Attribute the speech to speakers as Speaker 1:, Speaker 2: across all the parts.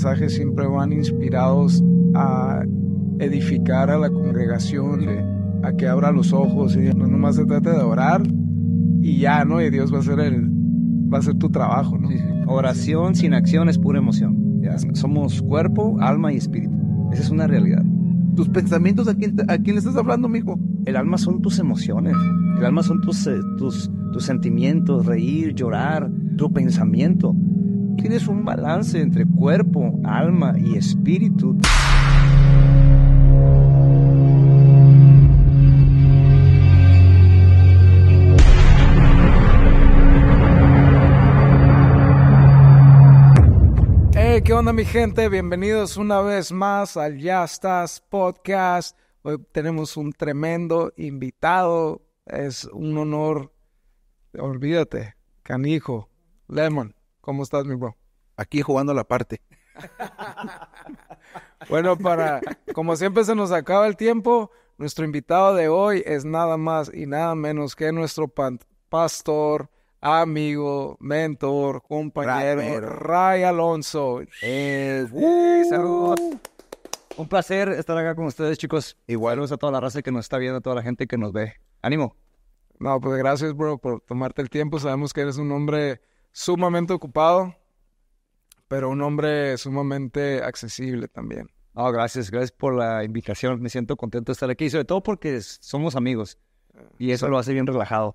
Speaker 1: mensajes siempre van inspirados a edificar a la congregación, a que abra los ojos, y no nomás se trata de orar y ya, ¿no? Y Dios va a hacer tu trabajo, ¿no?
Speaker 2: Sí. Oración sin acción es pura emoción. ¿Ya? Somos cuerpo, alma y espíritu. Esa es una realidad.
Speaker 3: ¿Tus pensamientos a quién le estás hablando, mijo?
Speaker 2: El alma son tus emociones. El alma son tus sentimientos, reír, llorar, tu pensamiento. Tienes un balance entre cuerpo, alma y espíritu.
Speaker 1: Hey, ¿qué onda, mi gente? Bienvenidos una vez más al Ya Estás Podcast. Hoy tenemos un tremendo invitado. Es un honor. Olvídate, canijo. Lemon, ¿cómo estás, mi bro?
Speaker 3: Aquí jugando la parte.
Speaker 1: Bueno, como siempre se nos acaba el tiempo, nuestro invitado de hoy es nada más y nada menos que nuestro pastor, amigo, mentor, compañero, Ray Alonso.
Speaker 2: Saludos. Un placer estar acá con ustedes, chicos. Igual a toda la raza que nos está viendo, a toda la gente que nos ve. ¡Ánimo!
Speaker 1: No, pues gracias, bro, por tomarte el tiempo. Sabemos que eres un hombre sumamente ocupado, pero un hombre sumamente accesible también.
Speaker 2: No, gracias por la invitación. Me siento contento de estar aquí, sobre todo porque somos amigos. Y eso lo hace bien relajado.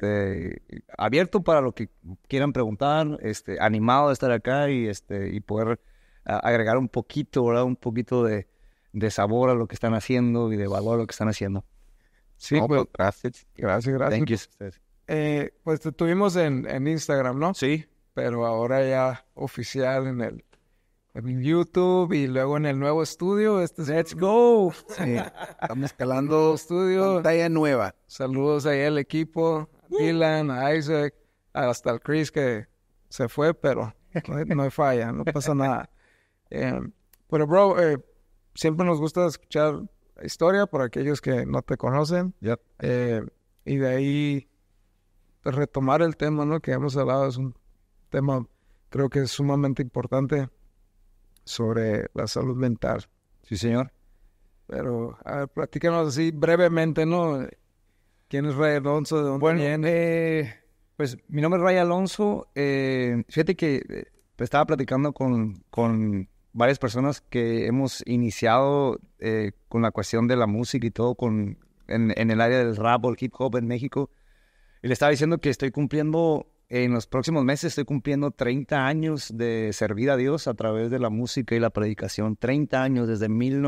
Speaker 2: Abierto para lo que quieran preguntar, animado de estar acá y poder agregar un poquito, ¿verdad? Un poquito de sabor a lo que están haciendo y de valor a lo que están haciendo.
Speaker 1: Sí, pues, gracias.
Speaker 2: Thank you.
Speaker 1: Pues te tuvimos en Instagram, ¿no?
Speaker 2: Sí.
Speaker 1: Pero ahora ya oficial en YouTube y luego en el nuevo estudio.
Speaker 2: ¡Let's go!
Speaker 3: Sí, estamos escalando
Speaker 1: estudio.
Speaker 3: Pantalla nueva.
Speaker 1: Saludos ahí al equipo, a Dylan, a Isaac, hasta el Chris que se fue, pero no hay falla, no pasa nada. Pero bro, siempre nos gusta escuchar historia por aquellos que no te conocen.
Speaker 2: Yep.
Speaker 1: Y de ahí pues, retomar el tema, ¿no? Que hemos hablado, es un tema creo que es sumamente importante sobre la salud mental.
Speaker 2: Sí, señor.
Speaker 1: Pero, a ver, platícanos así brevemente, ¿no? ¿Quién es Ray Alonso? ¿De dónde viene?
Speaker 2: Pues mi nombre es Ray Alonso. Fíjate que estaba platicando con varias personas que hemos iniciado con la cuestión de la música y todo en el área del rap o el hip hop en México. Y le estaba diciendo que en los próximos meses estoy cumpliendo 30 años de servir a Dios a través de la música y la predicación. 30 años, desde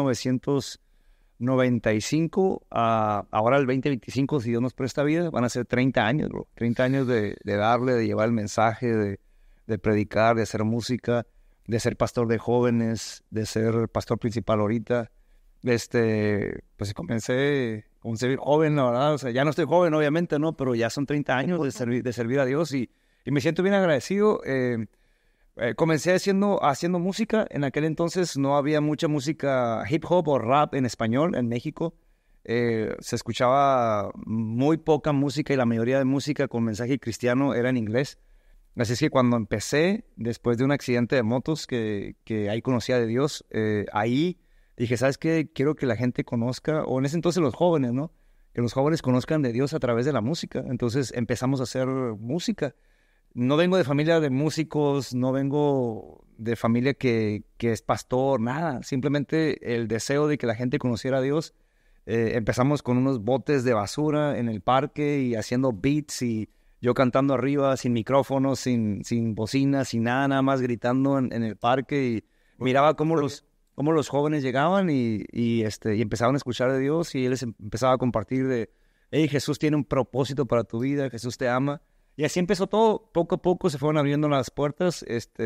Speaker 2: 1995 a ahora el 2025, si Dios nos presta vida, van a ser 30 años, bro. 30 años de darle, de llevar el mensaje, de predicar, de hacer música, de ser pastor de jóvenes, de ser pastor principal ahorita. Pues comencé bien joven, la verdad. O sea, ya no estoy joven, obviamente, ¿no? Pero ya son 30 años de servir a Dios y me siento bien agradecido. Comencé haciendo música. En aquel entonces no había mucha música hip hop o rap en español en México. Se escuchaba muy poca música y la mayoría de música con mensaje cristiano era en inglés. Así es que cuando empecé, después de un accidente de motos que ahí conocía de Dios, ahí dije, ¿sabes qué? Quiero que la gente conozca, o en ese entonces los jóvenes, ¿no? Que los jóvenes conozcan de Dios a través de la música. Entonces empezamos a hacer música. No vengo de familia de músicos, no vengo de familia que es pastor, nada. Simplemente el deseo de que la gente conociera a Dios. Empezamos con unos botes de basura en el parque y haciendo beats y yo cantando arriba sin micrófono, sin bocina, sin nada más gritando en el parque y miraba cómo los jóvenes llegaban y empezaban a escuchar de Dios y él les empezaba a compartir de, hey, Jesús tiene un propósito para tu vida, Jesús te ama. Y así empezó todo, poco a poco se fueron abriendo las puertas,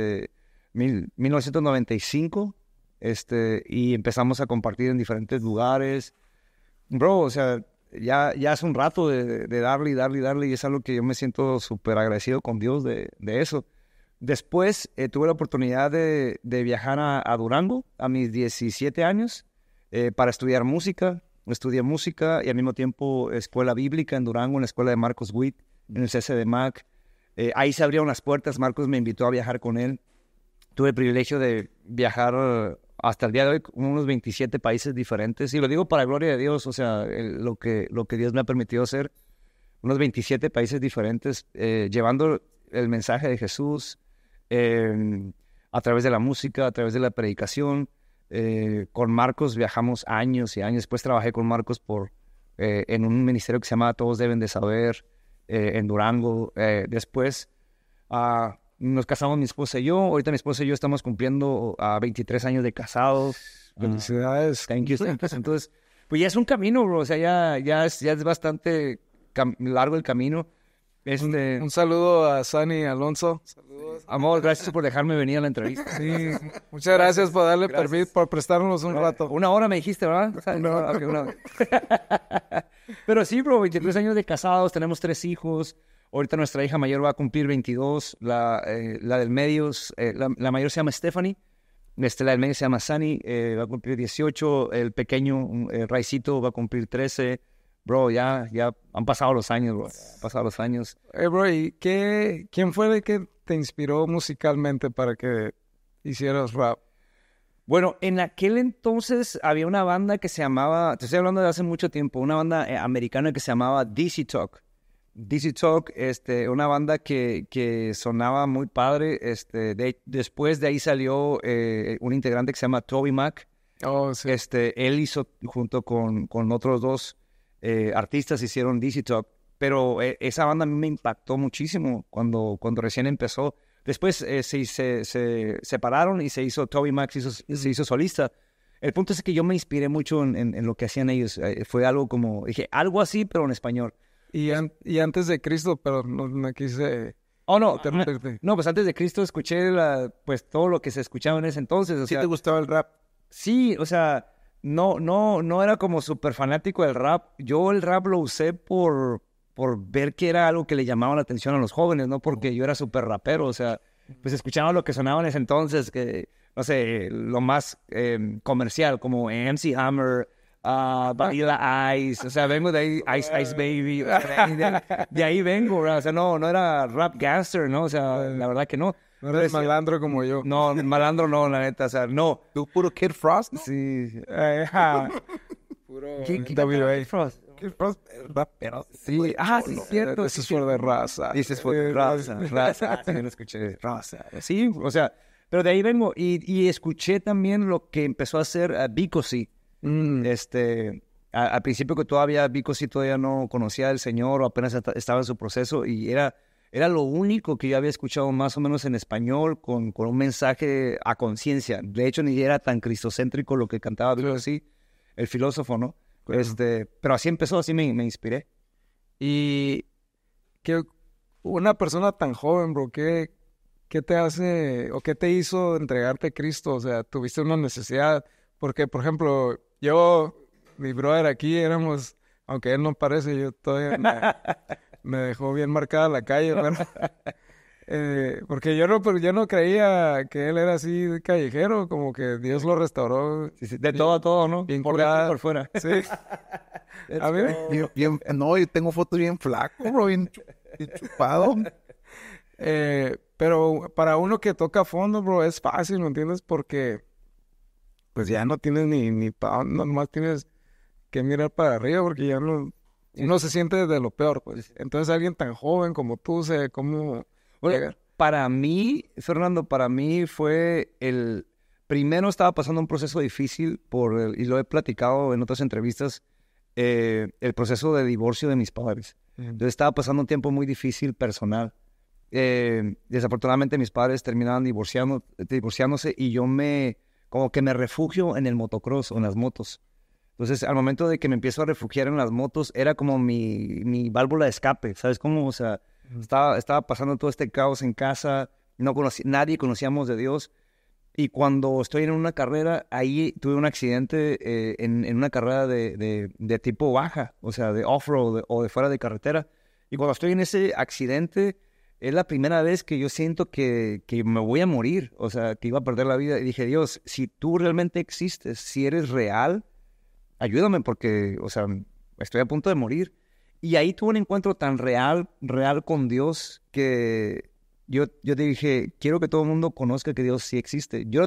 Speaker 2: 1995, y empezamos a compartir en diferentes lugares. Bro, o sea, ya hace un rato de darle y es algo que yo me siento súper agradecido con Dios de eso. Después tuve la oportunidad de viajar a Durango a mis 17 años para estudiar música. Estudié música y al mismo tiempo escuela bíblica en Durango, en la escuela de Marcos Witt, en el CC de Mac. Ahí se abrieron las puertas, Marcos me invitó a viajar con él. tuve el privilegio de viajar hasta el día de hoy unos 27 países diferentes. Y lo digo para gloria de Dios, o sea, lo que Dios me ha permitido hacer. Unos 27 países diferentes, llevando el mensaje de Jesús a través de la música, a través de la predicación. Con Marcos viajamos años y años. Después trabajé con Marcos en un ministerio que se llama Todos Deben de Saber, en Durango. Después nos casamos mi esposa y yo. Ahorita mi esposa y yo estamos cumpliendo 23 años de casados.
Speaker 1: Felicidades.
Speaker 2: Thank you. Entonces, pues ya es un camino, bro. O sea, ya es bastante largo el camino.
Speaker 1: Un saludo a Sani Alonso. Saludos.
Speaker 2: Amor, gracias por dejarme venir a la entrevista.
Speaker 1: Sí, muchas gracias por darle permiso, por prestarnos un rato.
Speaker 2: Una hora me dijiste, ¿verdad?
Speaker 1: No.
Speaker 2: Okay, una hora. Pero sí, bro, 23 años de casados, tenemos 3 hijos. Ahorita nuestra hija mayor va a cumplir 22. La del medio, la mayor se llama Stephanie. La del medio se llama Sani, va a cumplir 18. El pequeño, Raicito, va a cumplir 13. Bro, ya han pasado los años, bro. Han pasado los años.
Speaker 1: Bro, ¿y quién fue el que te inspiró musicalmente para que hicieras rap?
Speaker 2: Bueno, en aquel entonces había una banda que se llamaba, te estoy hablando de hace mucho tiempo, una banda americana que se llamaba DC Talk. DC Talk, una banda que sonaba muy padre. Después de ahí salió un integrante que se llama Toby Mac.
Speaker 1: Oh, sí.
Speaker 2: Él hizo, junto con otros 2 artistas, hicieron DC Talk. Pero esa banda a mí me impactó muchísimo cuando recién empezó. Después se separaron y se hizo, Toby Mac se hizo solista. El punto es que yo me inspiré mucho en lo que hacían ellos. Fue algo como, dije, algo así, pero en español.
Speaker 1: Y antes de Cristo, pero no me quise...
Speaker 2: Oh, no.
Speaker 1: interrumpirte.
Speaker 2: No, pues antes de Cristo escuché pues todo lo que se escuchaba en ese entonces. O
Speaker 3: ¿Sí
Speaker 2: sea,
Speaker 3: te gustaba el rap?
Speaker 2: sí, o sea, no era como súper fanático del rap. Yo el rap lo usé por ver que era algo que le llamaba la atención a los jóvenes, ¿no? Porque yo era súper rapero, o sea, pues escuchaba lo que sonaba en ese entonces, que, no sé, lo más comercial, como MC Hammer, Vanilla Ice, o sea, vengo de ahí, Ice Baby, o sea, de ahí vengo, ¿verdad? O sea, no era rap gangster, ¿no? O sea, la verdad que no.
Speaker 1: No eres malandro como yo.
Speaker 2: No, malandro no, la neta, o sea, no.
Speaker 3: ¿Tú puro Kid Frost? ¿No?
Speaker 2: Sí.
Speaker 1: Puro
Speaker 2: W.A. Frost.
Speaker 3: Kid Frost, rapero.
Speaker 2: Sí, sí, cierto.
Speaker 1: Eso es por de raza.
Speaker 2: Dices fue raza. Sí, no escuché raza. Sí, o sea, pero de ahí vengo. Y escuché también lo que empezó a hacer Vico C. Al principio que todavía Vico C todavía no conocía al Señor o apenas estaba en su proceso, y era lo único que yo había escuchado más o menos en español con un mensaje a conciencia. De hecho, ni era tan cristocéntrico lo que cantaba Vico C, el filósofo, ¿no? Pero así empezó, así me inspiré.
Speaker 1: Y que una persona tan joven, bro, ¿qué te hace o qué te hizo entregarte a Cristo? O sea, ¿tuviste una necesidad? Porque, por ejemplo, mi brother aquí éramos, aunque él no parece, yo todavía me dejó bien marcada la calle, ¿verdad? Porque yo no creía que él era así callejero, como que Dios lo restauró.
Speaker 2: Sí, de todo a todo, ¿no?
Speaker 1: Bien
Speaker 2: por
Speaker 1: curado.
Speaker 2: dentro y por fuera.
Speaker 1: Sí. A mí,
Speaker 3: No, yo tengo fotos bien flaco, bro, bien chupado.
Speaker 1: pero para uno que toca a fondo, bro, es fácil, ¿me entiendes? Porque pues ya no tienes ni para nomás tienes que mirar para arriba porque ya no... Uno se siente de lo peor, pues. Entonces alguien tan joven como tú, sé cómo...
Speaker 2: Bueno, para mí, Fernando, fue primero estaba pasando un proceso difícil y lo he platicado en otras entrevistas, el proceso de divorcio de mis padres. Entonces estaba pasando un tiempo muy difícil personal. Desafortunadamente mis padres terminaron divorciándose y yo como que me refugio en el motocross o en las motos. Entonces, al momento de que me empiezo a refugiar en las motos, era como mi válvula de escape, ¿sabes cómo? O sea, estaba pasando todo este caos en casa, nadie conocíamos de Dios, y cuando estoy en una carrera, ahí tuve un accidente en una carrera de tipo baja, o sea, de off-road o de fuera de carretera, y cuando estoy en ese accidente, es la primera vez que yo siento que me voy a morir, o sea, que iba a perder la vida, y dije, Dios, si tú realmente existes, si eres real, ayúdame porque, o sea, estoy a punto de morir. Y ahí tuve un encuentro tan real con Dios que yo te dije, quiero que todo el mundo conozca que Dios sí existe. Yo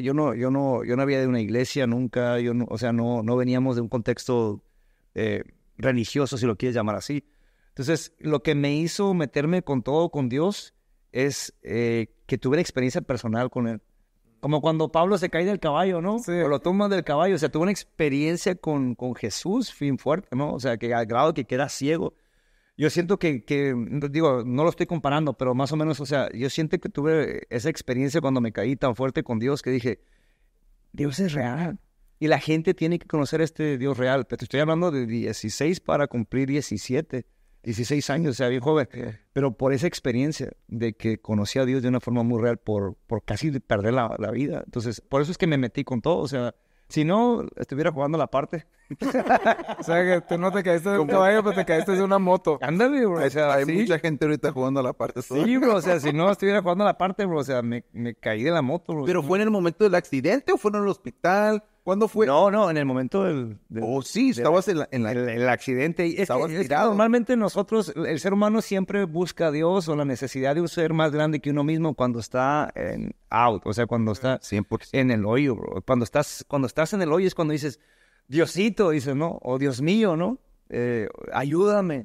Speaker 2: no había de una iglesia nunca, o sea, no veníamos de un contexto religioso, si lo quieres llamar así. Entonces, lo que me hizo meterme con todo con Dios es que tuve una experiencia personal con Él. Como cuando Pablo se cae del caballo, ¿no?
Speaker 1: Sí.
Speaker 2: O lo toman del caballo. O sea, tuve una experiencia con Jesús, fin fuerte, ¿no? O sea, que al grado que queda ciego. Yo siento que, digo, no lo estoy comparando, pero más o menos, o sea, yo siento que tuve esa experiencia cuando me caí tan fuerte con Dios que dije, Dios es real. Y la gente tiene que conocer este Dios real. Pero te estoy hablando de 16 para cumplir 17. 16 años, o sea, bien joven, pero por esa experiencia de que conocí a Dios de una forma muy real, por casi perder la vida. Entonces, por eso es que me metí con todo, o sea, si no, estuviera jugando la parte.
Speaker 1: O sea, que tú no te caíste de un caballo, pero te caíste de una moto.
Speaker 2: Ándale, bro, o sea,
Speaker 3: Hay
Speaker 2: sí.
Speaker 3: mucha gente ahorita jugando a la parte.
Speaker 2: Sí, bro, o sea, si no estuviera jugando la parte, bro, o sea, me caí de la moto, bro.
Speaker 3: ¿Pero fue en el momento del accidente o fue en el hospital? ¿Cuándo fue?
Speaker 2: No, en el momento del
Speaker 3: Oh, sí, estabas en la...
Speaker 2: el accidente. Y
Speaker 3: Estabas
Speaker 2: es que
Speaker 3: tirado.
Speaker 2: normalmente nosotros, el ser humano siempre busca a Dios o la necesidad de un ser más grande que uno mismo cuando está en out, o sea, cuando está
Speaker 3: 100%.
Speaker 2: en el hoyo, bro. Cuando estás en el hoyo es cuando dices, Diosito, dices, ¿no? O Dios mío, ¿no? Ayúdame.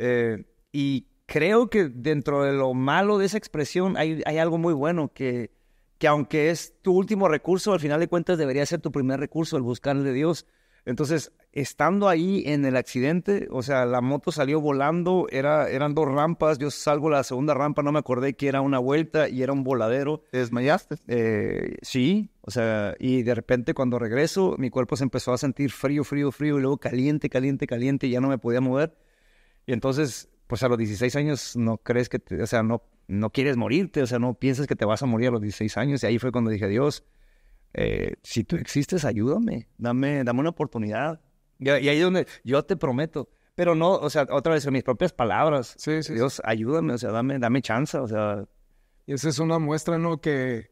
Speaker 2: Y creo que dentro de lo malo de esa expresión hay algo muy bueno que aunque es tu último recurso, al final de cuentas debería ser tu primer recurso, el buscarle de Dios. Entonces, estando ahí en el accidente, o sea, la moto salió volando, eran 2 rampas, yo salgo a la segunda rampa, no me acordé que era una vuelta y era un voladero.
Speaker 3: ¿Te desmayaste?
Speaker 2: Sí, o sea, y de repente cuando regreso, mi cuerpo se empezó a sentir frío, y luego caliente, y ya no me podía mover. Y entonces, pues a los 16 años no crees que, o sea, no quieres morirte, o sea, no piensas que te vas a morir a los 16 años. Y ahí fue cuando dije, Dios, si tú existes, ayúdame, dame una oportunidad. Y ahí es donde yo te prometo, pero no, o sea, otra vez en mis propias palabras,
Speaker 1: Sí, sí.
Speaker 2: Dios, ayúdame, o sea, dame chance, o sea.
Speaker 1: Y esa es una muestra, ¿no? Que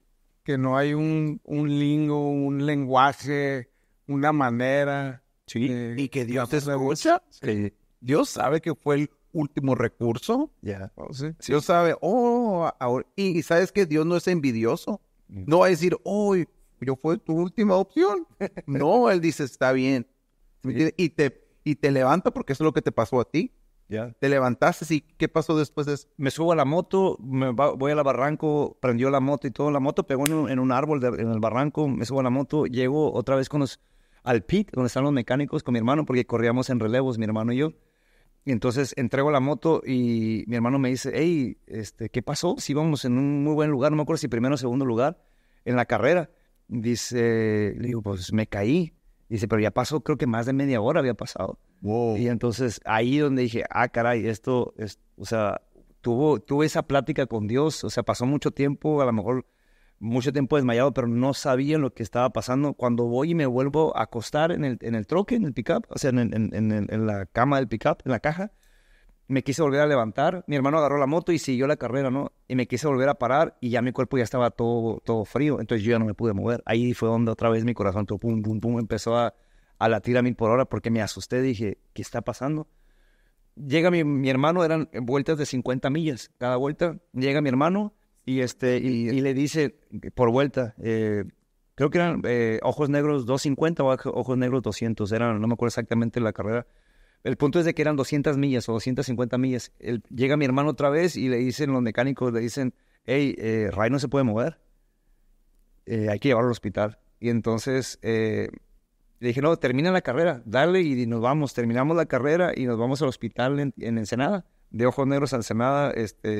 Speaker 1: no hay un lingo, un lenguaje, una manera.
Speaker 2: Sí.
Speaker 3: Y que Dios te
Speaker 1: darle
Speaker 3: escucha.
Speaker 2: Sí.
Speaker 3: Dios sabe que fue el último recurso.
Speaker 2: Ya.
Speaker 1: voz. Sí.
Speaker 3: Dios sabe, ahora, y sabes que Dios no es envidioso. No va a decir, yo fue tu última opción. No, Él dice, está bien. ¿Me entiendes? Y te levanta porque eso es lo que te pasó a ti.
Speaker 2: Ya.
Speaker 3: Te levantaste y ¿qué pasó después de eso?
Speaker 2: Me subo a la moto, voy a la barranco, prendió la moto y todo. La moto pegó en un árbol en el barranco, me subo a la moto, llego otra vez al pit, donde están los mecánicos con mi hermano, porque corríamos en relevos, mi hermano y yo. Y entonces entrego la moto y mi hermano me dice, hey, ¿qué pasó? Si íbamos en un muy buen lugar, no me acuerdo si primero o segundo lugar en la carrera. Dice, le digo, pues me caí. Dice, pero ya pasó, creo que más de media hora había pasado.
Speaker 3: Wow.
Speaker 2: Y entonces ahí donde dije, caray, esto es, o sea, tuve esa plática con Dios, o sea, pasó mucho tiempo, a lo mejor mucho tiempo desmayado, pero no sabía lo que estaba pasando. Cuando voy y me vuelvo a acostar en el troque, en el pickup, o sea, en la cama del pickup, en la caja, me quise volver a levantar, mi hermano agarró la moto y siguió la carrera, ¿no? Y me quise volver a parar y ya mi cuerpo ya estaba todo frío, entonces yo ya no me pude mover. Ahí fue donde otra vez mi corazón, todo pum, pum, pum, empezó a latir a 1000 por hora porque me asusté, dije, ¿qué está pasando? Llega mi hermano, eran vueltas de 50 millas cada vuelta, llega mi hermano y le dice por vuelta, creo que eran ojos negros 250 o ojos negros 200, no me acuerdo exactamente la carrera. El punto es de que eran 200 millas o 250 millas. Llega mi hermano otra vez y le dicen los mecánicos, le dicen, hey, Ray no se puede mover, hay que llevarlo al hospital. Y entonces le dije, no, termina la carrera, dale y nos vamos. Terminamos la carrera y nos vamos al hospital en Ensenada, de Ojos Negros a Ensenada.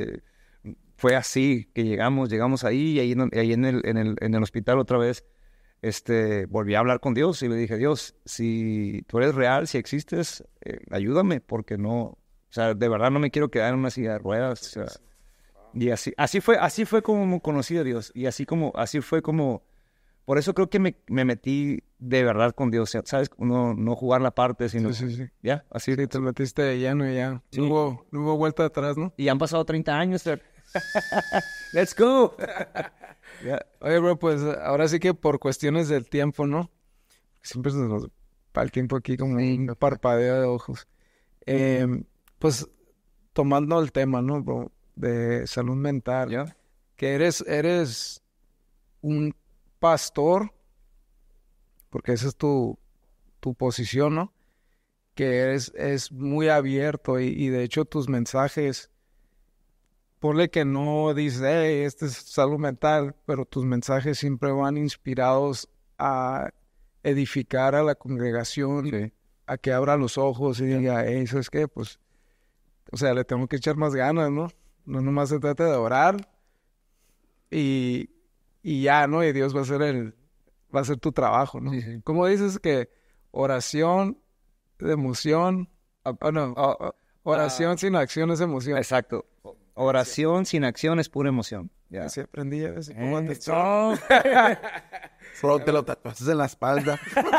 Speaker 2: Fue así que llegamos ahí y ahí en el hospital otra vez volví a hablar con Dios y le dije, Dios, si tú eres real, si existes, ayúdame, porque no, o sea, de verdad no me quiero quedar en una silla de ruedas. O sea, y así fue como conocí a Dios y así fue como, por eso creo que me metí de verdad con Dios, ¿sabes? No jugar la parte, sino,
Speaker 1: Sí.
Speaker 2: ya, así.
Speaker 1: Sí, te metiste de lleno y ya.
Speaker 2: Sí.
Speaker 1: No hubo vuelta atrás, ¿no?
Speaker 2: Y han pasado 30 años, sir. Let's go.
Speaker 1: Yeah. Oye, bro, pues ahora sí que por cuestiones del tiempo, ¿no? Siempre se nos va el tiempo aquí como un parpadeo de ojos. Pues tomando el tema, ¿no, bro? de salud mental,
Speaker 2: ¿Ya?
Speaker 1: que eres un pastor, porque esa es tu posición, ¿no? Que es muy abierto y de hecho tus mensajes, ponle que no dices, hey, este es salud mental, pero tus mensajes siempre van inspirados a edificar a la congregación,
Speaker 2: Sí.
Speaker 1: a que abra los ojos y diga, hey, ¿sabes qué? Pues, o sea, le tengo que echar más ganas, ¿no? No nomás se trata de orar y ya, ¿no? Y Dios va a ser tu trabajo, ¿no?
Speaker 2: Sí, sí.
Speaker 1: ¿Cómo dices que oración de emoción? No, oración sin acción es emoción.
Speaker 2: Exacto. Oración sin acción es pura emoción. Ya.
Speaker 1: Así aprendí a veces. ¿Cómo te-
Speaker 2: No.
Speaker 3: Bro, te lo tatuaste en la espalda.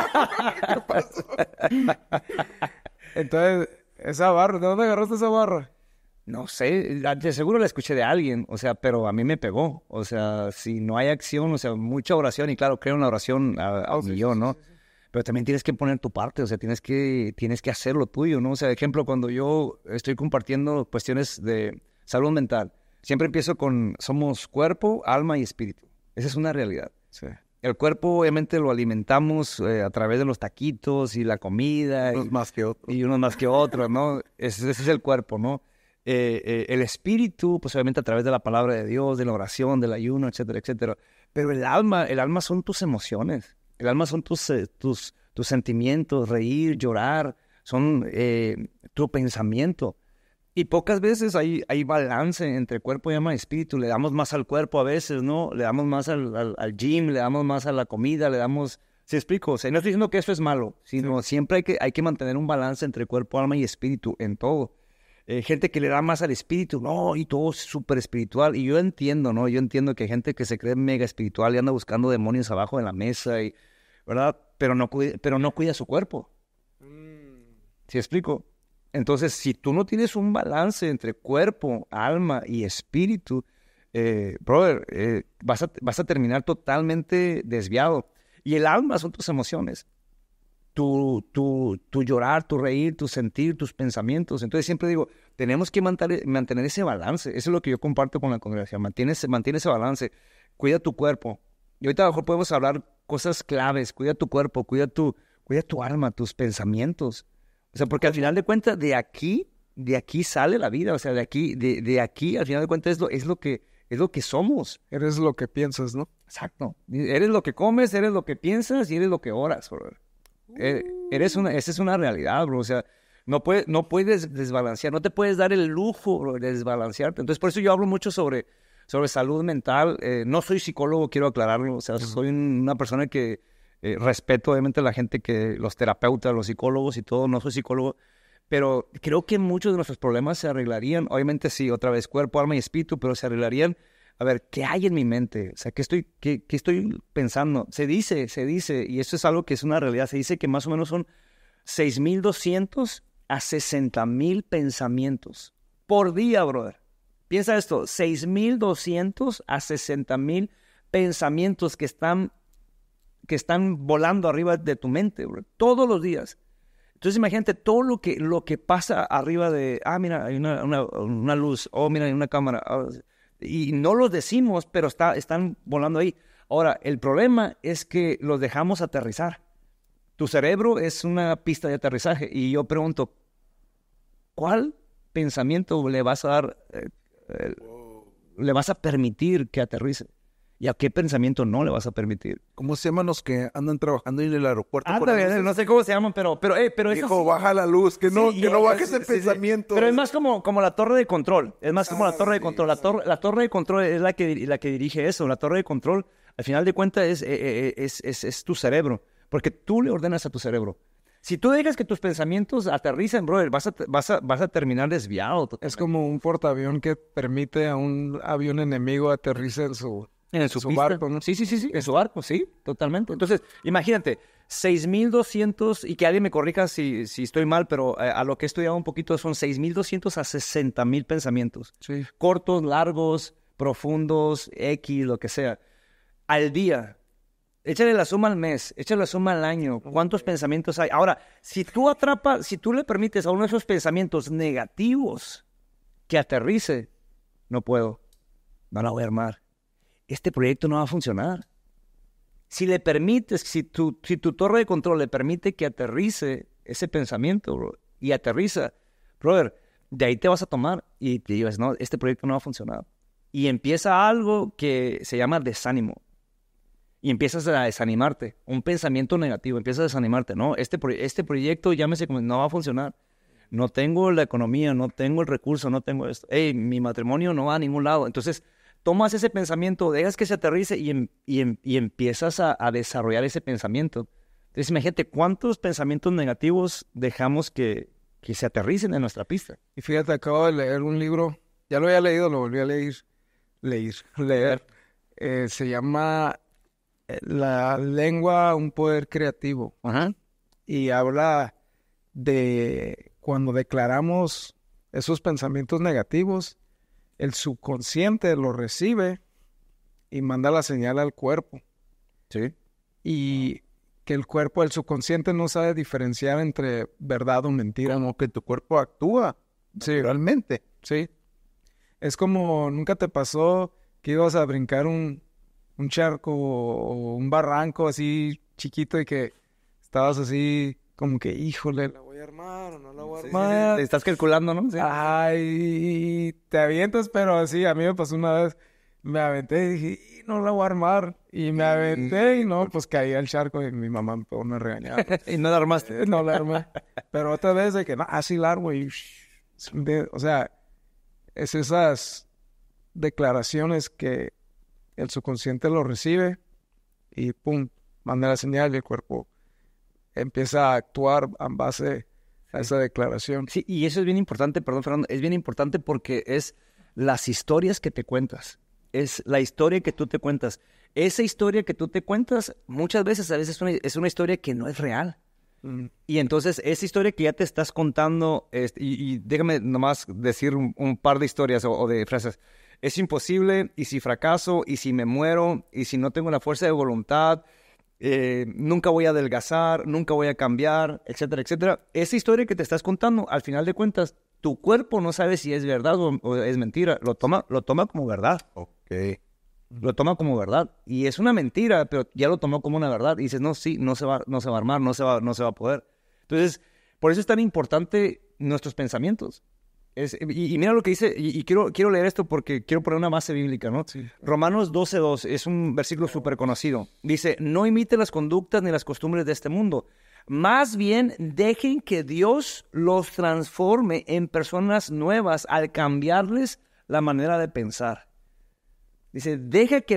Speaker 1: Entonces, esa barra, ¿de dónde agarraste esa barra?
Speaker 2: No sé, de seguro la escuché de alguien, o sea, pero a mí me pegó. O sea, si no hay acción, o sea, mucha oración, y claro, creo en la oración a
Speaker 1: Sí,
Speaker 2: millón,
Speaker 1: sí,
Speaker 2: ¿no?
Speaker 1: sí, sí.
Speaker 2: Pero también tienes que poner tu parte, o sea, tienes que hacer lo tuyo, ¿no? O sea, ejemplo, cuando yo estoy compartiendo cuestiones de salud mental, siempre empiezo con, somos cuerpo, alma y espíritu. Esa es una realidad.
Speaker 1: Sí.
Speaker 2: El cuerpo, obviamente, lo alimentamos a través de los taquitos y la comida.
Speaker 3: Unos más que otros.
Speaker 2: Y unos más que otros, ¿no? Ese es el cuerpo, ¿no? El espíritu, pues obviamente a través de la palabra de Dios, de la oración, del ayuno, etcétera, etcétera. Pero el alma son tus emociones. El alma son tus sentimientos, reír, llorar, son tu pensamiento. Y pocas veces hay balance entre cuerpo y alma y espíritu. Le damos más al cuerpo a veces, ¿no? Le damos más al gym, le damos más a la comida, le damos... ¿Sí explico? O sea, no estoy diciendo que eso es malo, sino siempre hay que mantener un balance entre cuerpo, alma y espíritu en todo. Gente que le da más al espíritu, no, y todo es súper espiritual. Y yo entiendo, ¿no? Yo entiendo que hay gente que se cree mega espiritual y anda buscando demonios abajo de la mesa, y, ¿verdad? Pero no cuida su cuerpo. ¿Sí explico? Entonces, si tú no tienes un balance entre cuerpo, alma y espíritu, brother, vas a terminar totalmente desviado. Y el alma son tus emociones. Tu llorar, tu reír, tu sentir, tus pensamientos. Entonces siempre digo, tenemos que mantener ese balance. Eso es lo que yo comparto con la congregación. Mantén ese balance. Cuida tu cuerpo. Y ahorita a lo mejor podemos hablar cosas claves. Cuida tu cuerpo, cuida tu alma, tus pensamientos. O sea, porque al final de cuentas, de aquí sale la vida. O sea, de aquí, al final de cuentas, es lo que somos.
Speaker 1: Eres lo que piensas, ¿no?
Speaker 2: Exacto. Eres lo que comes, eres lo que piensas y eres lo que oras, brother. Esa es una realidad, bro. O sea, no puedes desbalancear, no te puedes dar el lujo, bro, de desbalancearte. Entonces, por eso yo hablo mucho sobre salud mental. No soy psicólogo, quiero aclararlo. O sea, soy una persona que respeto, obviamente, a la gente los terapeutas, los psicólogos y todo. No soy psicólogo, pero creo que muchos de nuestros problemas se arreglarían. Obviamente, sí, otra vez, cuerpo, alma y espíritu, pero se arreglarían. A ver, ¿qué hay en mi mente? O sea, ¿qué estoy pensando? Se dice, y eso es algo que es una realidad, se dice que más o menos son 6,200 a 60,000 pensamientos por día, brother. Piensa esto, 6,200 a 60,000 pensamientos que están volando arriba de tu mente, bro, todos los días. Entonces imagínate todo lo que pasa arriba de, mira, hay una luz, mira, hay una cámara, y no los decimos, pero están volando ahí. Ahora, el problema es que los dejamos aterrizar. Tu cerebro es una pista de aterrizaje. Y yo pregunto, ¿cuál pensamiento le vas a dar, le vas a permitir que aterrice? ¿Y a qué pensamiento no le vas a permitir?
Speaker 3: ¿Cómo se llaman los que andan trabajando en el aeropuerto?
Speaker 2: No sé cómo se llaman, pero eso
Speaker 3: Dijo,
Speaker 2: sí.
Speaker 3: baja la luz, que no bajes el
Speaker 2: Sí.
Speaker 3: pensamiento.
Speaker 2: Pero es más como la torre de control. Es más como la torre de control. La torre de control es la que dirige eso. La torre de control, al final de cuentas, es tu cerebro. Porque tú le ordenas a tu cerebro. Si tú dejas que tus pensamientos aterricen, brother, vas a terminar desviado.
Speaker 1: Es como un portaavión que permite a un avión enemigo aterrice en su
Speaker 2: su
Speaker 1: barco, ¿no?
Speaker 2: Sí, en su barco, sí, totalmente. Entonces, imagínate, 6,200, y que alguien me corrija si estoy mal, pero a lo que he estudiado un poquito son 6,200 a 60,000 pensamientos.
Speaker 1: Sí.
Speaker 2: Cortos, largos, profundos, X, lo que sea. Al día. Échale la suma al mes, échale la suma al año. ¿Cuántos pensamientos hay? Ahora, si tú le permites a uno de esos pensamientos negativos que aterrice, no puedo, no la voy a armar. Este proyecto no va a funcionar. Si le permites, si tu torre de control le permite que aterrice ese pensamiento, bro, y aterriza, brother, de ahí te vas a tomar y te dices, no, este proyecto no va a funcionar. Y empieza algo que se llama desánimo. Y empiezas a desanimarte, un pensamiento negativo, empiezas a desanimarte, ¿no? Este proyecto, llámese como, no va a funcionar. No tengo la economía, no tengo el recurso, no tengo esto. Hey, mi matrimonio no va a ningún lado. Entonces, tomas ese pensamiento, dejas que se aterrice y empiezas a desarrollar ese pensamiento. Entonces, imagínate cuántos pensamientos negativos dejamos que se aterricen en nuestra pista.
Speaker 1: Y fíjate, acabo de leer un libro, ya lo había leído, lo volví a leer. Se llama La lengua, un poder creativo.
Speaker 2: Ajá.
Speaker 1: Y habla de cuando declaramos esos pensamientos negativos, el subconsciente lo recibe y manda la señal al cuerpo.
Speaker 2: Sí.
Speaker 1: Y que el subconsciente no sabe diferenciar entre verdad o mentira.
Speaker 3: Como que tu cuerpo actúa realmente.
Speaker 1: Sí. Es como, ¿nunca te pasó que ibas a brincar un charco o un barranco así chiquito y que estabas así como que, híjole, ¿la voy a armar o no la voy a armar?
Speaker 2: Te estás calculando, ¿no? Sí.
Speaker 1: Ay, te avientas, pero sí, a mí me pasó una vez, me aventé y dije, no la voy a armar. Y me aventé y no, pues caí al charco y mi mamá me pegó una regañada.
Speaker 2: Y no la armaste.
Speaker 1: No la armé. Pero otra vez de que, no, así la armo y... O sea, es esas declaraciones que el subconsciente lo recibe y pum, manda la señal y el cuerpo empieza a actuar en base a esa declaración.
Speaker 2: Sí, y eso es bien importante, perdón, Fernando, es bien importante porque es las historias que te cuentas. Es la historia que tú te cuentas. Esa historia que tú te cuentas, muchas veces, a veces es una historia que no es real. Y entonces, esa historia que ya te estás contando, y déjame nomás decir un par de historias o de frases. Es imposible, y si fracaso, y si me muero, y si no tengo la fuerza de voluntad, nunca voy a adelgazar, nunca voy a cambiar, etcétera, etcétera. Esa historia que te estás contando, al final de cuentas, tu cuerpo no sabe si es verdad o es mentira. Lo toma como verdad.
Speaker 3: Ok.
Speaker 2: Lo toma como verdad. Y es una mentira, pero ya lo tomó como una verdad. Y dices, no, sí, no se va a armar, no se va a poder. Entonces, por eso es tan importante nuestros pensamientos. Y mira lo que dice, y quiero leer esto porque quiero poner una base bíblica, ¿no?
Speaker 1: Sí.
Speaker 2: Romanos 12:2 es un versículo súper conocido. Dice, no imiten las conductas ni las costumbres de este mundo. Más bien, dejen que Dios los transforme en personas nuevas al cambiarles la manera de pensar. Dice, deja que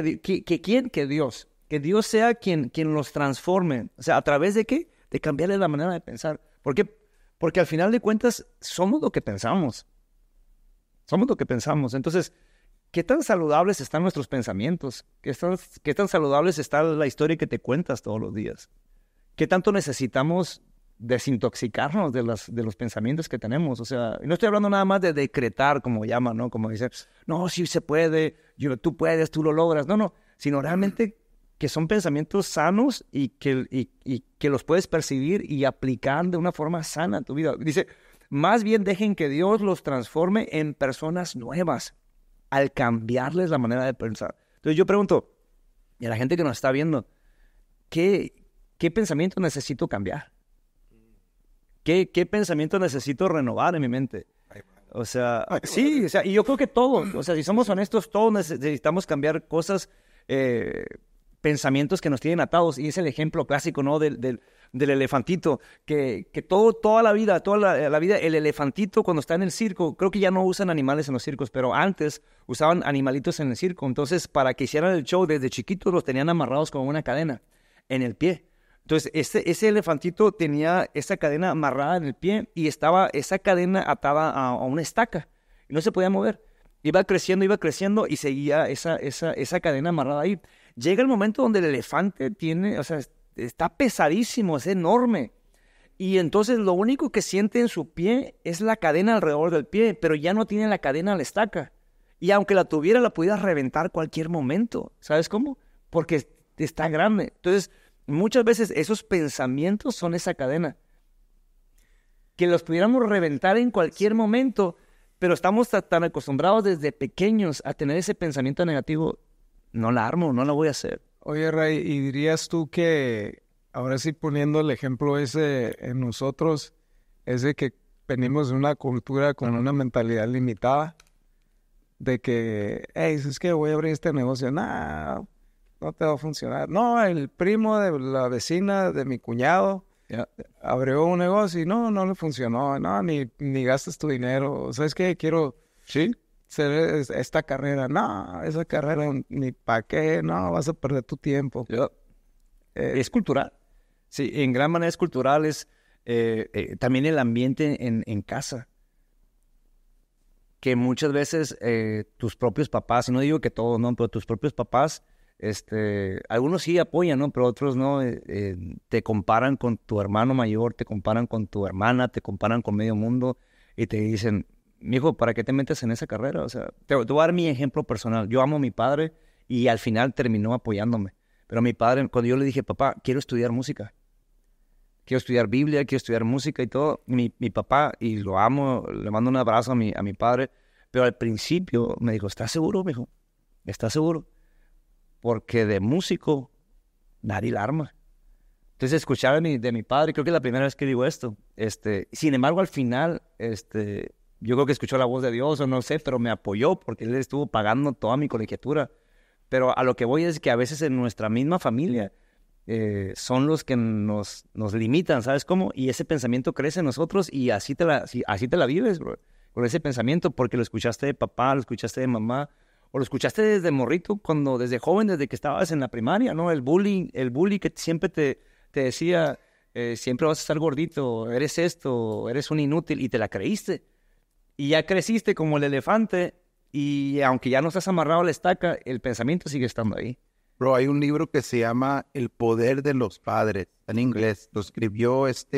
Speaker 2: Dios sea quien los transforme. O sea, ¿a través de qué? De cambiarles la manera de pensar. ¿Por qué? Porque al final de cuentas somos lo que pensamos. Somos lo que pensamos. Entonces, ¿qué tan saludables están nuestros pensamientos? ¿Qué tan saludables está la historia que te cuentas todos los días? ¿Qué tanto necesitamos desintoxicarnos de los pensamientos que tenemos? O sea, no estoy hablando nada más de decretar, como llaman, ¿no? Como dicen, no, sí se puede, tú puedes, tú lo logras. No, sino realmente que son pensamientos sanos y que los puedes percibir y aplicar de una forma sana a tu vida. Dice, más bien dejen que Dios los transforme en personas nuevas al cambiarles la manera de pensar. Entonces yo pregunto, y a la gente que nos está viendo, ¿qué pensamiento necesito cambiar? ¿Qué pensamiento necesito renovar en mi mente? O sea, sí, o sea, y yo creo que todos, o sea, si somos honestos, todos necesitamos cambiar cosas, pensamientos que nos tienen atados. Y es el ejemplo clásico, ¿no? Del elefantito, que toda la vida, el elefantito cuando está en el circo, creo que ya no usan animales en los circos, pero antes usaban animalitos en el circo. Entonces, para que hicieran el show, desde chiquitos los tenían amarrados con una cadena en el pie. Entonces, ese elefantito tenía esa cadena amarrada en el pie y estaba esa cadena atada a una estaca y no se podía mover. Iba creciendo y seguía esa cadena amarrada ahí. Llega el momento donde el elefante está pesadísimo, es enorme. Y entonces lo único que siente en su pie es la cadena alrededor del pie, pero ya no tiene la cadena a la estaca. Y aunque la tuviera, la pudiera reventar cualquier momento. ¿Sabes cómo? Porque está grande. Entonces, muchas veces esos pensamientos son esa cadena. Que los pudiéramos reventar en cualquier momento, Pero estamos tan acostumbrados desde pequeños a tener ese pensamiento negativo. No la armo, no la voy a hacer.
Speaker 1: Oye, Ray, ¿y dirías tú que, ahora sí poniendo el ejemplo ese en nosotros, es de que venimos de una cultura con una mentalidad limitada? De que, hey, es que voy a abrir este negocio. Nah, no te va a funcionar. No, el primo de la vecina de mi cuñado abrió un negocio y no le funcionó. No, ni gastas tu dinero. ¿Sabes qué? Quiero hacer esta carrera. No, esa carrera ni para qué. No, vas a perder tu tiempo.
Speaker 2: Es cultural. Sí, en gran manera es cultural. Es también el ambiente en casa. Que muchas veces tus propios papás, y no digo que todos, ¿no? Pero tus propios papás, algunos sí apoyan, ¿no? Pero otros no, te comparan con tu hermano mayor, te comparan con tu hermana, te comparan con medio mundo y te dicen, mijo, ¿para qué te metes en esa carrera? O sea, te voy a dar mi ejemplo personal. Yo amo a mi padre y al final terminó apoyándome. Pero mi padre, cuando yo le dije, papá, quiero estudiar música. Quiero estudiar Biblia, quiero estudiar música y todo. Mi papá, y lo amo, le mando un abrazo a mi padre, pero al principio me dijo, ¿estás seguro, mijo? ¿Estás seguro? Porque de músico nadie la arma. Entonces, escuchar de mi padre, creo que es la primera vez que digo esto. Sin embargo, al final, yo creo que escuchó la voz de Dios o no sé, pero me apoyó porque él estuvo pagando toda mi colegiatura. Pero a lo que voy es que a veces en nuestra misma familia son los que nos limitan, ¿sabes cómo? Y ese pensamiento crece en nosotros y así te la vives, bro. Con ese pensamiento, porque lo escuchaste de papá, lo escuchaste de mamá, o lo escuchaste desde morrito, desde joven, desde que estabas en la primaria, ¿no? El bully que siempre te decía, siempre vas a estar gordito, eres esto, eres un inútil, y te la creíste. Y ya creciste como el elefante, y aunque ya no estás amarrado a la estaca, el pensamiento sigue estando ahí.
Speaker 3: Bro, hay un libro que se llama El poder de los padres, en inglés. Lo escribió el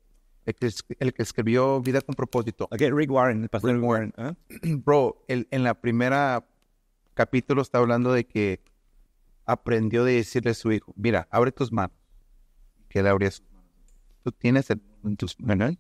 Speaker 3: que escribió Vida con Propósito.
Speaker 2: Okay, Rick Warren, el pastor
Speaker 3: Rick Warren.
Speaker 2: ¿Eh?
Speaker 3: Bro, en la primera capítulo está hablando de que aprendió de decirle a su hijo, mira, abre tus manos. Que él abría sus manos. Tú tienes en tus manos.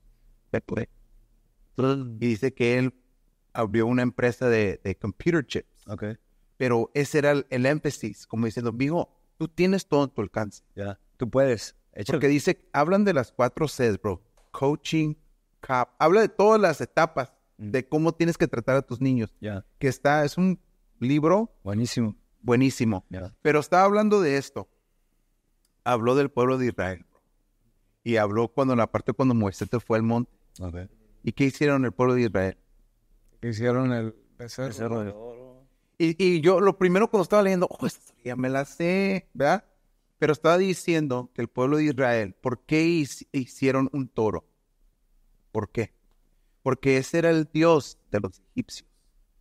Speaker 3: Y dice que él abrió una empresa de computer chips.
Speaker 2: Okay.
Speaker 3: Pero ese era el énfasis, como diciendo, mijo, tú tienes todo en tu alcance.
Speaker 2: Ya, tú puedes.
Speaker 3: Porque dice, hablan de las 4 Cs, bro. Coaching, habla de todas las etapas de cómo tienes que tratar a tus niños. Que es un libro buenísimo. Pero estaba hablando de esto. Habló del pueblo de Israel, bro. Y habló cuando Moisés te fue al monte.
Speaker 2: Okay.
Speaker 3: ¿Y qué hicieron el pueblo de Israel?
Speaker 1: Hicieron el becerro
Speaker 2: de oro.
Speaker 3: Y yo lo primero cuando estaba leyendo, ya me la sé, ¿verdad? Pero estaba diciendo que el pueblo de Israel, ¿por qué hicieron un toro? ¿Por qué? Porque ese era el Dios de los egipcios.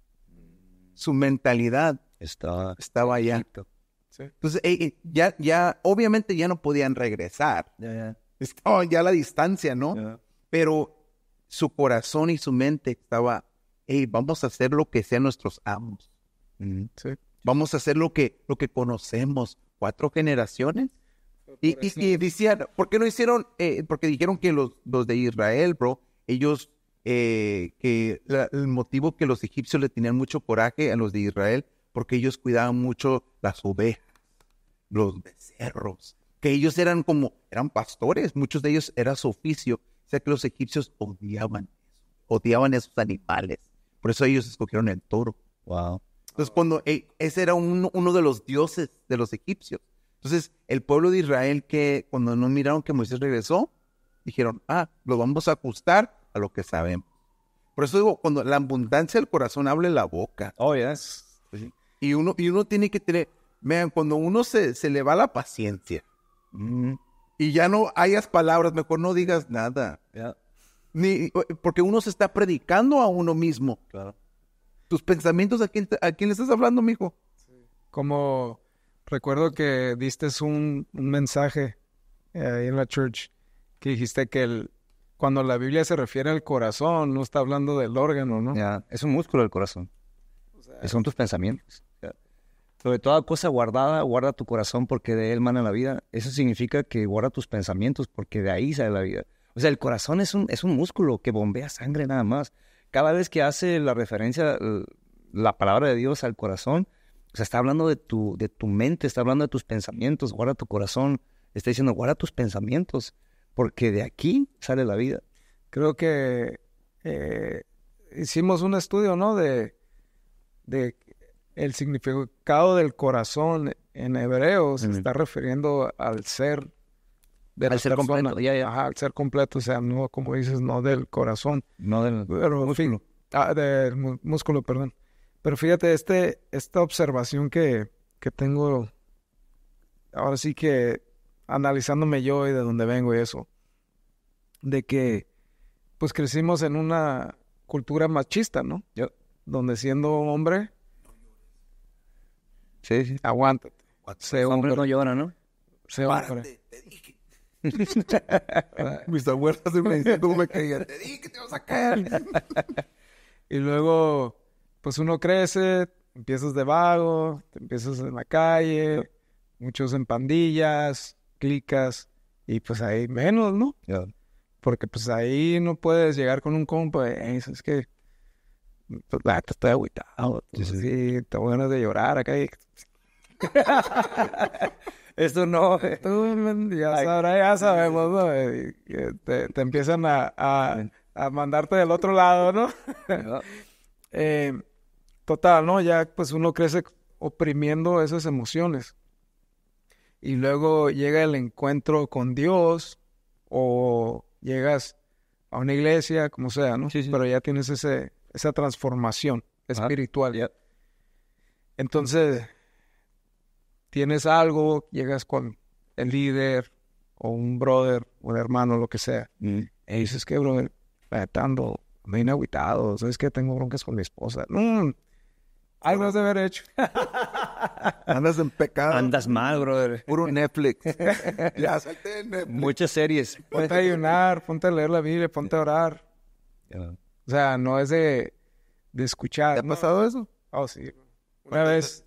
Speaker 3: Su mentalidad estaba allá.
Speaker 1: Sí.
Speaker 3: Entonces, ya, obviamente ya no podían regresar. Estaba ya a la distancia, ¿no? Pero su corazón y su mente estaba, vamos a hacer lo que sean nuestros amos.
Speaker 1: Sí.
Speaker 3: Vamos a hacer lo que conocemos 4 generaciones. Y decían, ¿por qué no hicieron? Porque dijeron que los de Israel, bro, ellos, el motivo que los egipcios le tenían mucho coraje a los de Israel, porque ellos cuidaban mucho las ovejas, los becerros, que ellos eran pastores, muchos de ellos era su oficio. O sea que los egipcios odiaban esos animales. Por eso ellos escogieron el toro.
Speaker 2: Wow.
Speaker 3: Entonces, ese era uno de los dioses de los egipcios. Entonces, el pueblo de Israel, que cuando no miraron que Moisés regresó, dijeron, lo vamos a ajustar a lo que sabemos. Por eso digo, cuando la abundancia del corazón hable la boca.
Speaker 2: Oh, yes.
Speaker 3: Y uno tiene que tener, vean, cuando uno se le va la paciencia y ya no hayas palabras, mejor no digas nada. Porque uno se está predicando a uno mismo.
Speaker 2: Claro.
Speaker 3: Tus pensamientos, ¿a quién le estás hablando, mijo?
Speaker 1: Sí. Como recuerdo que diste un mensaje ahí en la church que dijiste que cuando la Biblia se refiere al corazón, no está hablando del órgano, ¿no?
Speaker 2: Es un músculo del corazón. Son tus pensamientos. Sobre toda cosa guardada, guarda tu corazón porque de él mana la vida. Eso significa que guarda tus pensamientos porque de ahí sale la vida. O sea, el corazón es un músculo que bombea sangre nada más. cada vez que hace la referencia, la palabra de Dios al corazón, o sea, está hablando de tu mente, está hablando de tus pensamientos, guarda tu corazón, está diciendo, guarda tus pensamientos, porque de aquí sale la vida.
Speaker 1: Creo que hicimos un estudio, ¿no? De el significado del corazón en hebreo se está refiriendo al ser de la
Speaker 2: Al ser
Speaker 1: persona.
Speaker 2: completo, ya.
Speaker 1: Ajá, al ser completo, o sea, no, como dices, no del corazón.
Speaker 2: No del
Speaker 1: Pero,
Speaker 2: músculo.
Speaker 1: del músculo, perdón. Pero fíjate, esta observación que tengo, ahora sí que analizándome yo y de dónde vengo y eso, de que pues crecimos en una cultura machista, ¿no?
Speaker 2: Yo.
Speaker 1: Donde siendo hombre,
Speaker 2: Sí.
Speaker 1: aguántate. Sé
Speaker 2: Hombre
Speaker 1: hombre,
Speaker 2: no llora, ¿no?
Speaker 1: sé hombre.
Speaker 3: Párate, te dije. Mis abuelas me decían cómo me caían. Te dije que te vas a caer.
Speaker 1: Y luego, pues uno crece, empiezas de vago, te empiezas en la calle, muchos en pandillas, clicas, y pues ahí menos, ¿no?
Speaker 2: Ya.
Speaker 1: Porque pues ahí no puedes llegar con un compa, es que pues, la neta estoy agüitado, sí, te voy ganas de llorar acá y
Speaker 2: Esto no.
Speaker 1: tú ya sabemos, ¿no? Y que te empiezan a mandarte del otro lado, ¿no? Total, ¿no? Ya pues uno crece oprimiendo esas emociones. Y luego llega el encuentro con Dios o llegas a una iglesia, como sea, ¿no?
Speaker 2: Sí, sí.
Speaker 1: Pero ya tienes esa transformación espiritual.
Speaker 2: Ya.
Speaker 1: Entonces, tienes algo, llegas con el líder o un brother, un hermano, lo que sea.
Speaker 2: Mm.
Speaker 1: Y dices, ¿qué, brother? La neta ando bien agüitado. ¿Sabes qué? Tengo broncas con mi esposa. Algo has de haber hecho.
Speaker 3: Andas en pecado.
Speaker 2: Andas mal, brother.
Speaker 3: Puro Netflix. Ya salte de Netflix.
Speaker 2: Muchas series.
Speaker 1: Ponte a ayunar, ponte a leer la Biblia, ponte a orar.
Speaker 2: Ya.
Speaker 1: O sea, no es de escuchar.
Speaker 3: ¿Te ha
Speaker 1: ¿no?
Speaker 3: pasado eso?
Speaker 1: Oh, sí. Una vez,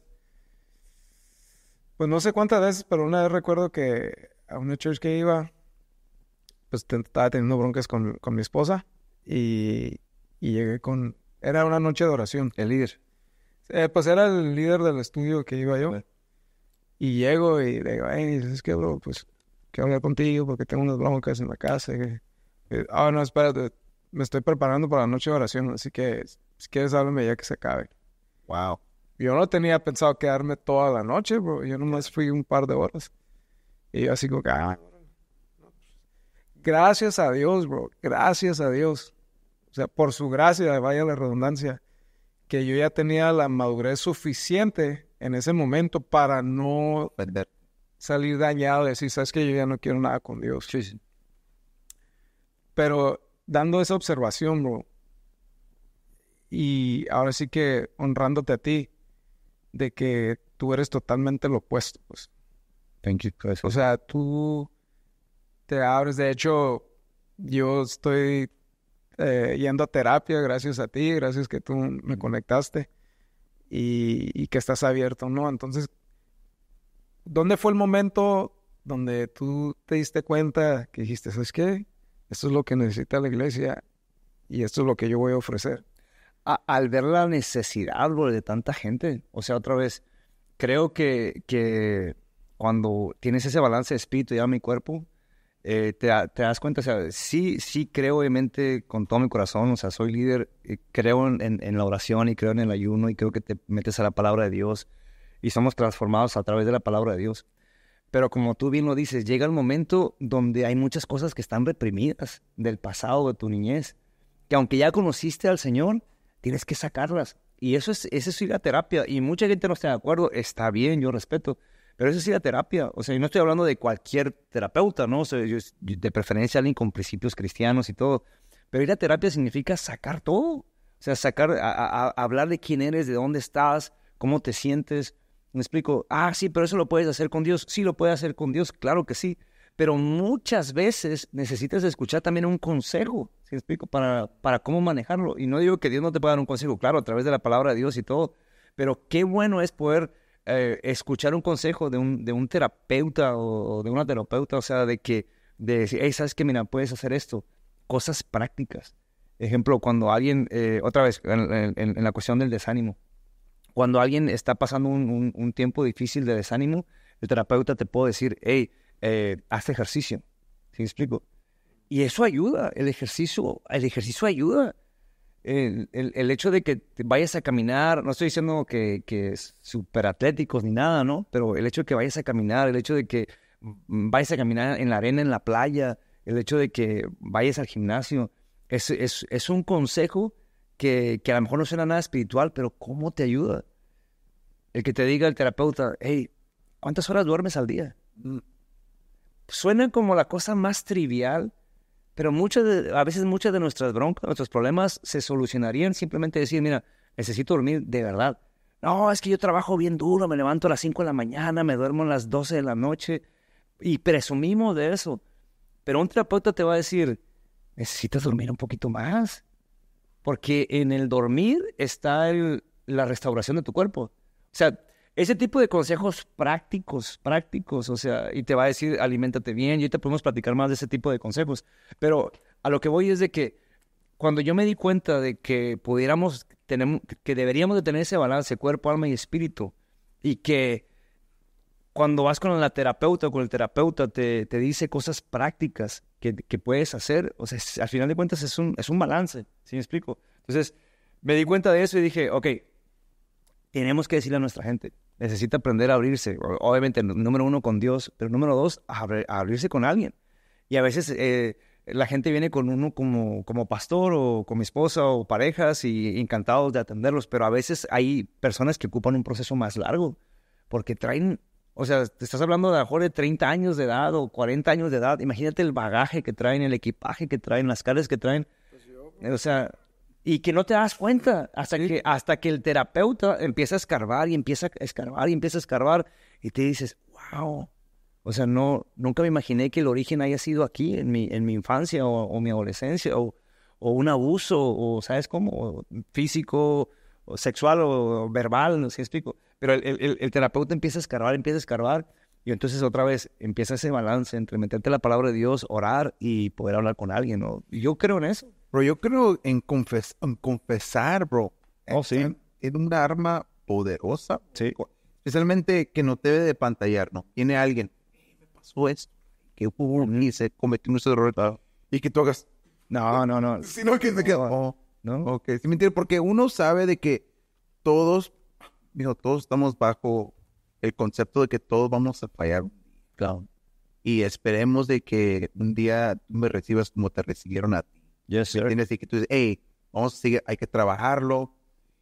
Speaker 1: pues no sé cuántas veces, pero una vez recuerdo que a una church que iba, pues estaba teniendo broncas con mi esposa y llegué con... Era una noche de oración.
Speaker 2: El líder.
Speaker 1: Pues era el líder del estudio que iba yo.
Speaker 2: Bueno.
Speaker 1: Y llego y le digo, hey, es que, bro, pues quiero hablar contigo porque tengo unas broncas en la casa. No, espérate, me estoy preparando para la noche de oración, así que si quieres háblame ya que se acabe.
Speaker 3: Wow.
Speaker 1: Yo no tenía pensado quedarme toda la noche, bro. Yo nomás fui un par de horas. Y yo así como que, gracias a Dios, bro. Gracias a Dios. O sea, por su gracia, vaya la redundancia, que yo ya tenía la madurez suficiente en ese momento para no salir dañado y decir, sabes que yo ya no quiero nada con Dios.
Speaker 2: Sí, sí.
Speaker 1: Pero dando esa observación, bro, y ahora sí que honrándote a ti, de que tú eres totalmente lo opuesto, pues.
Speaker 2: Thank you. Gracias.
Speaker 1: O sea, tú te abres. De hecho, yo estoy yendo a terapia gracias a ti, gracias que tú me conectaste y que estás abierto, ¿no? Entonces, ¿dónde fue el momento donde tú te diste cuenta que dijiste, ¿sabes qué? Esto es lo que necesita la iglesia y esto es lo que yo voy a ofrecer?
Speaker 2: Al ver la necesidad, bro, de tanta gente, o sea, otra vez, creo que cuando tienes ese balance de espíritu y alma y cuerpo, te das cuenta, o sea, sí creo obviamente con todo mi corazón, o sea, soy líder, creo en la oración y creo en el ayuno y creo que te metes a la palabra de Dios y somos transformados a través de la palabra de Dios. Pero como tú bien lo dices, llega el momento donde hay muchas cosas que están reprimidas del pasado, de tu niñez, que aunque ya conociste al Señor, tienes que sacarlas. Y eso es ir a terapia. Y mucha gente no está de acuerdo. Está bien, yo respeto. Pero eso es ir a terapia. O sea, yo no estoy hablando de cualquier terapeuta, ¿no? O sea, yo de preferencia alguien con principios cristianos y todo. Pero ir a terapia significa sacar todo. O sea, hablar de quién eres, de dónde estás, cómo te sientes. Me explico. Sí, pero eso lo puedes hacer con Dios. Sí, lo puedes hacer con Dios. Claro que sí. Pero muchas veces necesitas escuchar también un consejo, ¿sí me explico? Para cómo manejarlo. Y no digo que Dios no te pueda dar un consejo, claro, a través de la palabra de Dios y todo. Pero qué bueno es poder escuchar un consejo de un terapeuta o de una terapeuta, o sea, de decir, hey, ¿sabes qué? Mira, puedes hacer esto. Cosas prácticas. Ejemplo, cuando alguien, otra vez, en la cuestión del desánimo, cuando alguien está pasando un tiempo difícil de desánimo, el terapeuta te puede decir, hey, haz ejercicio. ¿Sí me explico? Y eso ayuda, el ejercicio ayuda. El hecho de que te vayas a caminar, no estoy diciendo que es súper atléticos ni nada, ¿no? Pero el hecho de que vayas a caminar, el hecho de que vayas a caminar en la arena, en la playa, el hecho de que vayas al gimnasio, es un consejo que a lo mejor no suena nada espiritual, pero ¿cómo te ayuda? El que te diga el terapeuta, hey, ¿cuántas horas duermes al día? Suena como la cosa más trivial, pero a veces muchas de nuestras broncas, nuestros problemas se solucionarían simplemente decir, mira, necesito dormir de verdad. No, es que yo trabajo bien duro, me levanto a las 5 de la mañana, me duermo a las 12 de la noche y presumimos de eso. Pero un terapeuta te va a decir, necesitas dormir un poquito más, porque en el dormir está la restauración de tu cuerpo. O sea, ese tipo de consejos prácticos, o sea, y te va a decir, aliméntate bien, y ahorita podemos platicar más de ese tipo de consejos. Pero a lo que voy es de que cuando yo me di cuenta de que que deberíamos de tener ese balance, cuerpo, alma y espíritu, y que cuando vas con la terapeuta o con el terapeuta te dice cosas prácticas que puedes hacer, o sea, al final de cuentas es un balance, ¿sí me explico? Entonces, me di cuenta de eso y dije, ok, tenemos que decirle a nuestra gente, necesita aprender a abrirse, obviamente, número uno, con Dios, pero número dos, a abrirse con alguien. Y a veces la gente viene con uno como pastor o con mi esposa o parejas y encantados de atenderlos, pero a veces hay personas que ocupan un proceso más largo porque traen, o sea, te estás hablando de a lo mejor de 30 años de edad o 40 años de edad. Imagínate el bagaje que traen, el equipaje que traen, las cargas que traen. O sea, y que no te das cuenta hasta que el terapeuta empieza a escarbar y empieza a escarbar y empieza a escarbar y te dices, wow. O sea, nunca me imaginé que el origen haya sido aquí, en mi infancia o mi adolescencia, o un abuso, o ¿sabes cómo? O físico, o sexual, o verbal, no sé si explico. Pero el terapeuta empieza a escarbar, y entonces otra vez empieza ese balance entre meterte la palabra de Dios, orar y poder hablar con alguien, ¿no? Y yo creo en eso.
Speaker 3: Bro, yo creo en confesar, bro.
Speaker 2: Oh, sí.
Speaker 3: Es una arma poderosa.
Speaker 2: Sí.
Speaker 3: Especialmente que no te debe de pantallar, ¿no? Tiene alguien, me pasó esto, que hice, cometí un error, y que tú hagas,
Speaker 2: No.
Speaker 3: sino que se queda,
Speaker 2: No.
Speaker 3: ok, sí me entiendes, porque uno sabe de que todos estamos bajo el concepto de que todos vamos a fallar.
Speaker 2: Claro.
Speaker 3: Y esperemos de que un día tú me recibas como te recibieron a ti.
Speaker 2: Yes, sir.
Speaker 3: ¿Entiendes? Y que tú dices, hey, vamos a seguir, hay que trabajarlo.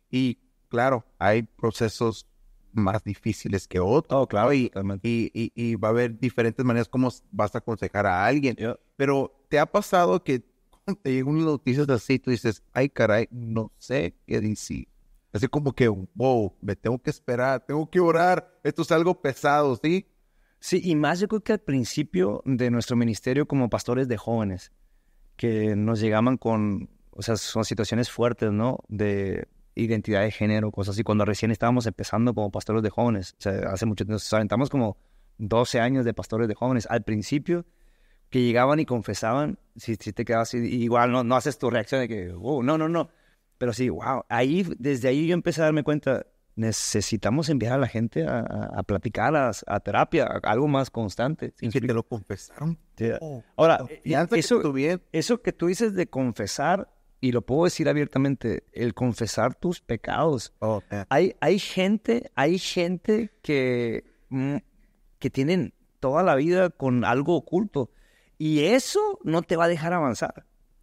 Speaker 3: Y claro, hay procesos más difíciles que otros.
Speaker 2: Oh, claro.
Speaker 3: Y va a haber diferentes maneras como vas a aconsejar a alguien.
Speaker 2: Yeah.
Speaker 3: Pero ¿te ha pasado que cuando te llegan unas noticias así, tú dices, ay, caray, no sé qué decir? Así como que, wow, me tengo que esperar, tengo que orar. Esto es algo pesado, ¿sí?
Speaker 2: Sí, y más yo creo que al principio de nuestro ministerio como pastores de jóvenes, que nos llegaban con, o sea, son situaciones fuertes, ¿no? De identidad de género, cosas así, cuando recién estábamos empezando como pastores de jóvenes. O sea, hace mucho tiempo, nos aventamos como 12 años de pastores de jóvenes. Al principio, que llegaban y confesaban, si te quedabas así, igual no haces tu reacción de que, wow, no. Pero sí, wow, desde ahí yo empecé a darme cuenta, necesitamos enviar a la gente a platicar, a terapia, a algo más constante.
Speaker 3: Y que te lo confesaron.
Speaker 2: Sí.
Speaker 3: Oh,
Speaker 2: Ahora,
Speaker 3: eso
Speaker 2: que tú dices de confesar, y lo puedo decir abiertamente, el confesar tus pecados.
Speaker 3: Oh, yeah.
Speaker 2: Hay gente que tienen toda la vida con algo oculto, y eso no te va a dejar avanzar.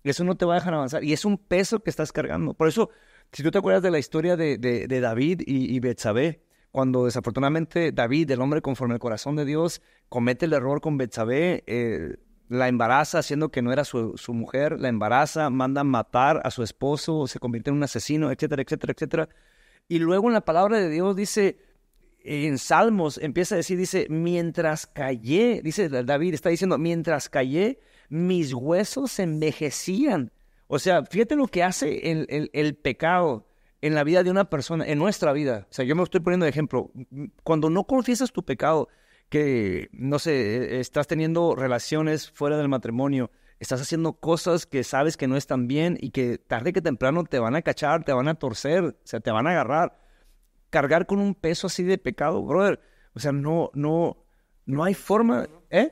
Speaker 2: Y es un peso que estás cargando. Por eso, si tú te acuerdas de la historia de David y Betsabé, cuando desafortunadamente David, el hombre conforme al corazón de Dios, comete el error con Betsabé, la embaraza haciendo que no era su mujer, la embaraza, manda matar a su esposo, se convierte en un asesino, etcétera, etcétera, etcétera. Y luego en la palabra de Dios dice, en Salmos empieza a decir, dice, mientras callé, dice David, está diciendo, mientras callé, mis huesos se envejecían. O sea, fíjate lo que hace el pecado en la vida de una persona, en nuestra vida. O sea, yo me estoy poniendo de ejemplo. Cuando no confiesas tu pecado, que, no sé, estás teniendo relaciones fuera del matrimonio estás haciendo cosas que sabes que no están bien y que tarde que temprano te van a cachar, te van a torcer, o sea, te van a agarrar. Cargar con un peso así de pecado, brother, o sea, no hay forma, ¿eh?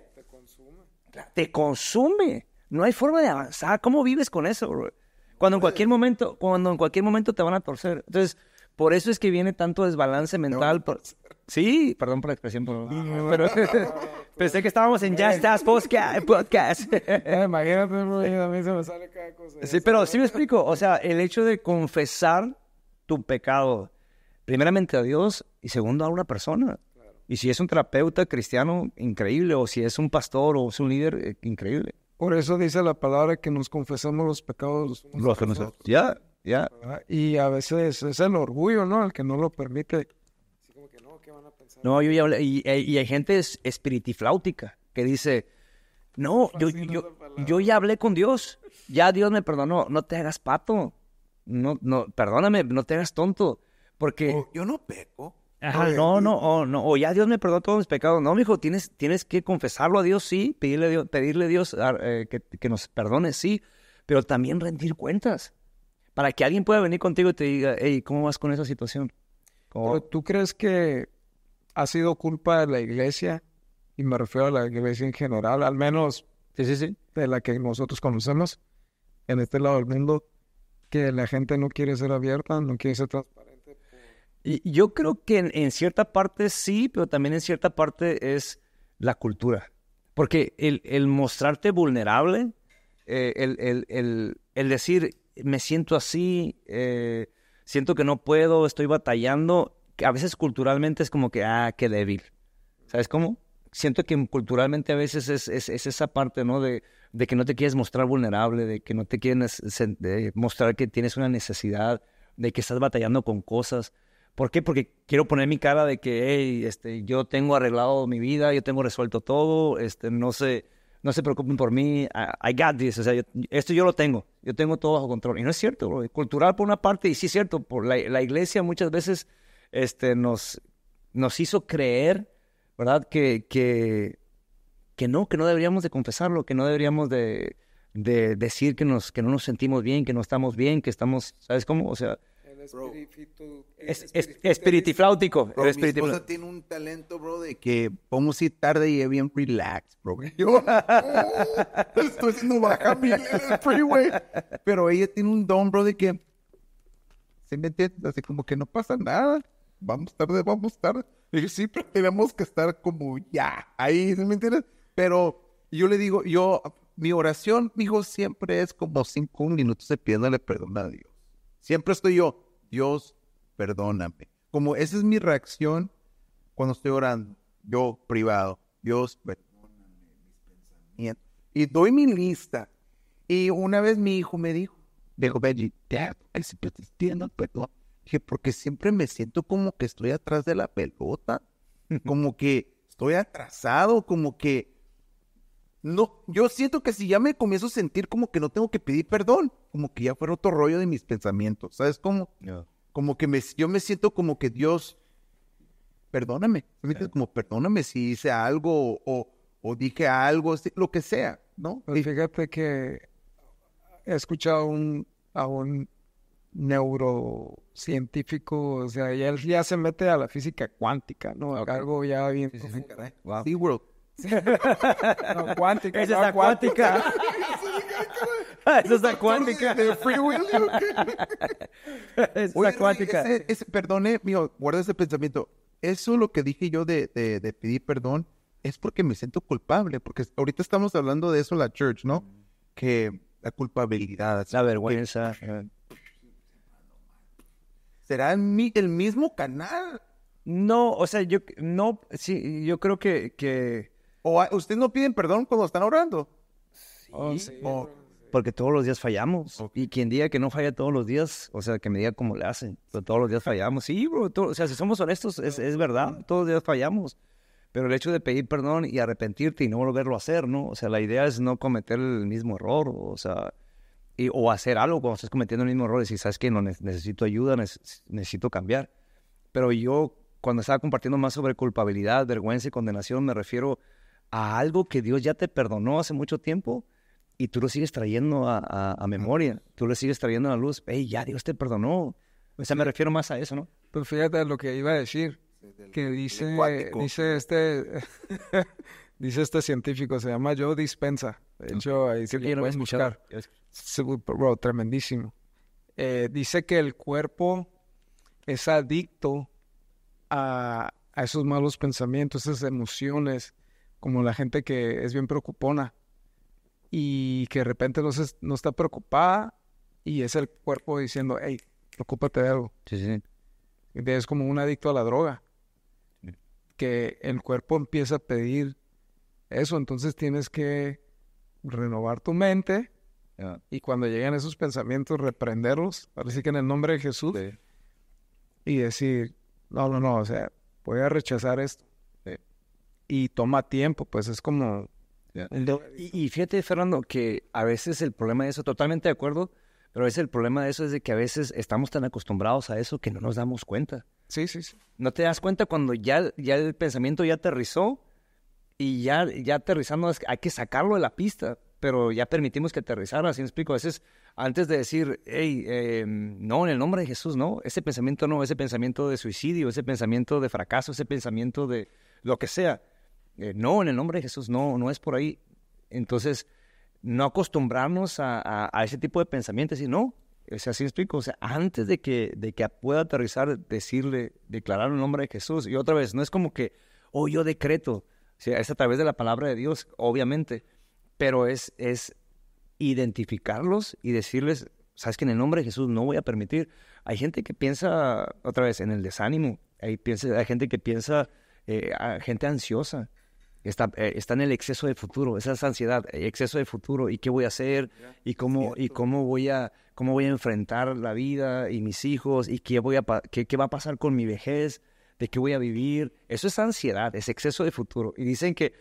Speaker 2: Te consume. No hay forma de avanzar. ¿Cómo vives con eso, brother? Cuando en cualquier momento te van a torcer. Entonces, por eso es que viene tanto desbalance mental. Sí, perdón por la expresión, pero pensé que estábamos en Ya Estás Podcast.
Speaker 1: Imagínate, bro, a mí se me sale cada cosa.
Speaker 2: Sí, pero sí me explico. O sea, el hecho de confesar tu pecado, primeramente a Dios y segundo a una persona. Claro. Y si es un terapeuta cristiano, increíble. O si es un pastor o es un líder, increíble.
Speaker 1: Por eso dice la palabra que nos confesamos los pecados.
Speaker 2: Los que nosotros. Ya.
Speaker 1: Y a veces es el orgullo, ¿no? El que no lo permite. Así como que no, ¿qué van a pensar?
Speaker 2: No, yo ya hablé, y hay gente espiritifláutica que dice, no, yo ya hablé con Dios. Ya Dios me perdonó. No te hagas pato. No, perdóname, no te hagas tonto. Porque...
Speaker 3: yo no peco.
Speaker 2: Ajá, no. O ya Dios me perdonó todos mis pecados. No, mijo, tienes que confesarlo a Dios, sí. Pedirle a Dios que nos perdone, sí. Pero también rendir cuentas. Para que alguien pueda venir contigo y te diga, hey, ¿cómo vas con esa situación?
Speaker 1: ¿Pero tú crees que ha sido culpa de la iglesia? Y me refiero a la iglesia en general, al menos
Speaker 2: Sí.
Speaker 1: de la que nosotros conocemos en este lado del mundo, que la gente no quiere ser abierta, no quiere ser transparente.
Speaker 2: Y yo creo que en cierta parte sí, pero también en cierta parte es la cultura. Porque el mostrarte vulnerable, el decir, me siento así, siento que no puedo, estoy batallando, que a veces culturalmente es como que, qué débil. ¿Sabes cómo? Siento que culturalmente a veces es esa parte, ¿no? De que no te quieres mostrar vulnerable, de que no te quieres mostrar que tienes una necesidad, de que estás batallando con cosas. ¿Por qué? Porque quiero poner mi cara de que, hey, yo tengo arreglado mi vida, yo tengo resuelto todo, no se preocupen por mí, I got this, o sea, esto yo lo tengo, yo tengo todo bajo control. Y no es cierto, bro. Cultural por una parte, y sí es cierto, por la iglesia muchas veces nos hizo creer, ¿verdad? Que no deberíamos de confesarlo, que no deberíamos de decir que no nos sentimos bien, que no estamos bien, que estamos, ¿sabes cómo? O sea... espiritifláutico.
Speaker 3: Bro, mi esposa tiene un talento, bro, de que podemos ir tarde y es bien relax, bro. Yo estoy haciendo baja mil en el freeway. Pero ella tiene un don, bro, de que ¿sí me entiendes? Así como que no pasa nada. Vamos tarde. Y yo, sí, pero tenemos que estar como ya, ahí, ¿sí me entiendes? Pero yo le digo, mi oración, mijo, siempre es como 5 minutos de pidiéndole perdón a Dios. Siempre estoy yo, Dios, perdóname. Como esa es mi reacción cuando estoy orando. Yo, privado, Dios, perdóname mis pensamientos. Y doy mi lista. Y una vez mi hijo me dijo, Benji, Dad, siempre te estoy pidiendo perdón. Dije, porque siempre me siento como que estoy atrás de la pelota. Como que estoy atrasado, como que... No, yo siento que si ya me comienzo a sentir como que no tengo que pedir perdón, como que ya fuera otro rollo de mis pensamientos, ¿sabes cómo? Yeah. Como que yo me siento como que Dios, perdóname, yeah. Como perdóname si hice algo o dije algo, lo que sea, ¿no?
Speaker 1: Pues fíjate que he escuchado a un neurocientífico, o sea, él ya se mete a la física cuántica, ¿no? Okay. Algo ya bien profundo.
Speaker 3: Wow. SeaWorld.
Speaker 1: No, cuántica.
Speaker 2: Esa es la cuántica. Esa es la cuántica. Es la cuántica.
Speaker 3: Perdone, mío, guarda ese pensamiento. Eso lo que dije yo de pedir perdón es porque me siento culpable. Porque ahorita estamos hablando de eso en la church, ¿no? Que la culpabilidad.
Speaker 2: La vergüenza.
Speaker 3: ¿Será el mismo canal?
Speaker 2: No, o sea, yo creo que...
Speaker 3: ¿O ustedes no piden perdón cuando están orando?
Speaker 2: Sí. Porque todos los días fallamos. Okay. Y quien diga que no falla todos los días, o sea, que me diga cómo le hacen. Pero todos los días fallamos. Sí, bro. O sea, si somos honestos, es verdad. Todos los días fallamos. Pero el hecho de pedir perdón y arrepentirte y no volverlo a hacer, ¿no? O sea, la idea es no cometer el mismo error. O sea, o hacer algo cuando estás cometiendo el mismo error. Y si sabes que no necesito ayuda, necesito cambiar. Pero yo, cuando estaba compartiendo más sobre culpabilidad, vergüenza y condenación, me refiero a algo que Dios ya te perdonó hace mucho tiempo y tú lo sigues trayendo a memoria, tú lo sigues trayendo a la luz. Hey, ya Dios te perdonó. O sea, me refiero más a eso, ¿no?
Speaker 1: Pues fíjate a lo que iba a decir, que dice dice este científico, se llama Joe Dispenza. De hecho, ahí sí lo puedes buscar. Bro, tremendísimo. Dice que el cuerpo es adicto a esos malos pensamientos, esas emociones, como la gente que es bien preocupona y que de repente no está preocupada y es el cuerpo diciendo, hey, preocúpate de algo.
Speaker 2: Sí.
Speaker 1: Es como un adicto a la droga, que el cuerpo empieza a pedir eso, entonces tienes que renovar tu mente y cuando llegan esos pensamientos reprenderlos, parece que en el nombre de Jesús, y decir, no, o sea, voy a rechazar esto. Y toma tiempo, pues es como...
Speaker 2: Y fíjate, Fernando, que a veces el problema de eso, totalmente de acuerdo, pero a veces el problema de eso es de que a veces estamos tan acostumbrados a eso que no nos damos cuenta.
Speaker 1: Sí.
Speaker 2: No te das cuenta cuando ya el pensamiento ya aterrizó y ya aterrizando hay que sacarlo de la pista, pero ya permitimos que aterrizara, ¿sí me explico? A veces antes de decir, hey, no, en el nombre de Jesús, no, ese pensamiento no, ese pensamiento de suicidio, ese pensamiento de fracaso, ese pensamiento de lo que sea, no, en el nombre de Jesús, no es por ahí. Entonces, no acostumbrarnos a ese tipo de pensamientos, y no, o sea, ¿sí me explico? O sea, antes de que pueda aterrizar, declarar el nombre de Jesús, y otra vez, no es como que, yo decreto, o sea, es a través de la palabra de Dios, obviamente, pero es identificarlos y decirles, sabes que en el nombre de Jesús no voy a permitir. Hay gente que piensa, otra vez, en el desánimo, hay gente que piensa, gente ansiosa, está en el exceso de futuro, esa es ansiedad, exceso de futuro, y qué voy a hacer, y cómo voy a enfrentar la vida y mis hijos, y qué va a pasar con mi vejez, de qué voy a vivir. Eso es ansiedad, es exceso de futuro. Y dicen que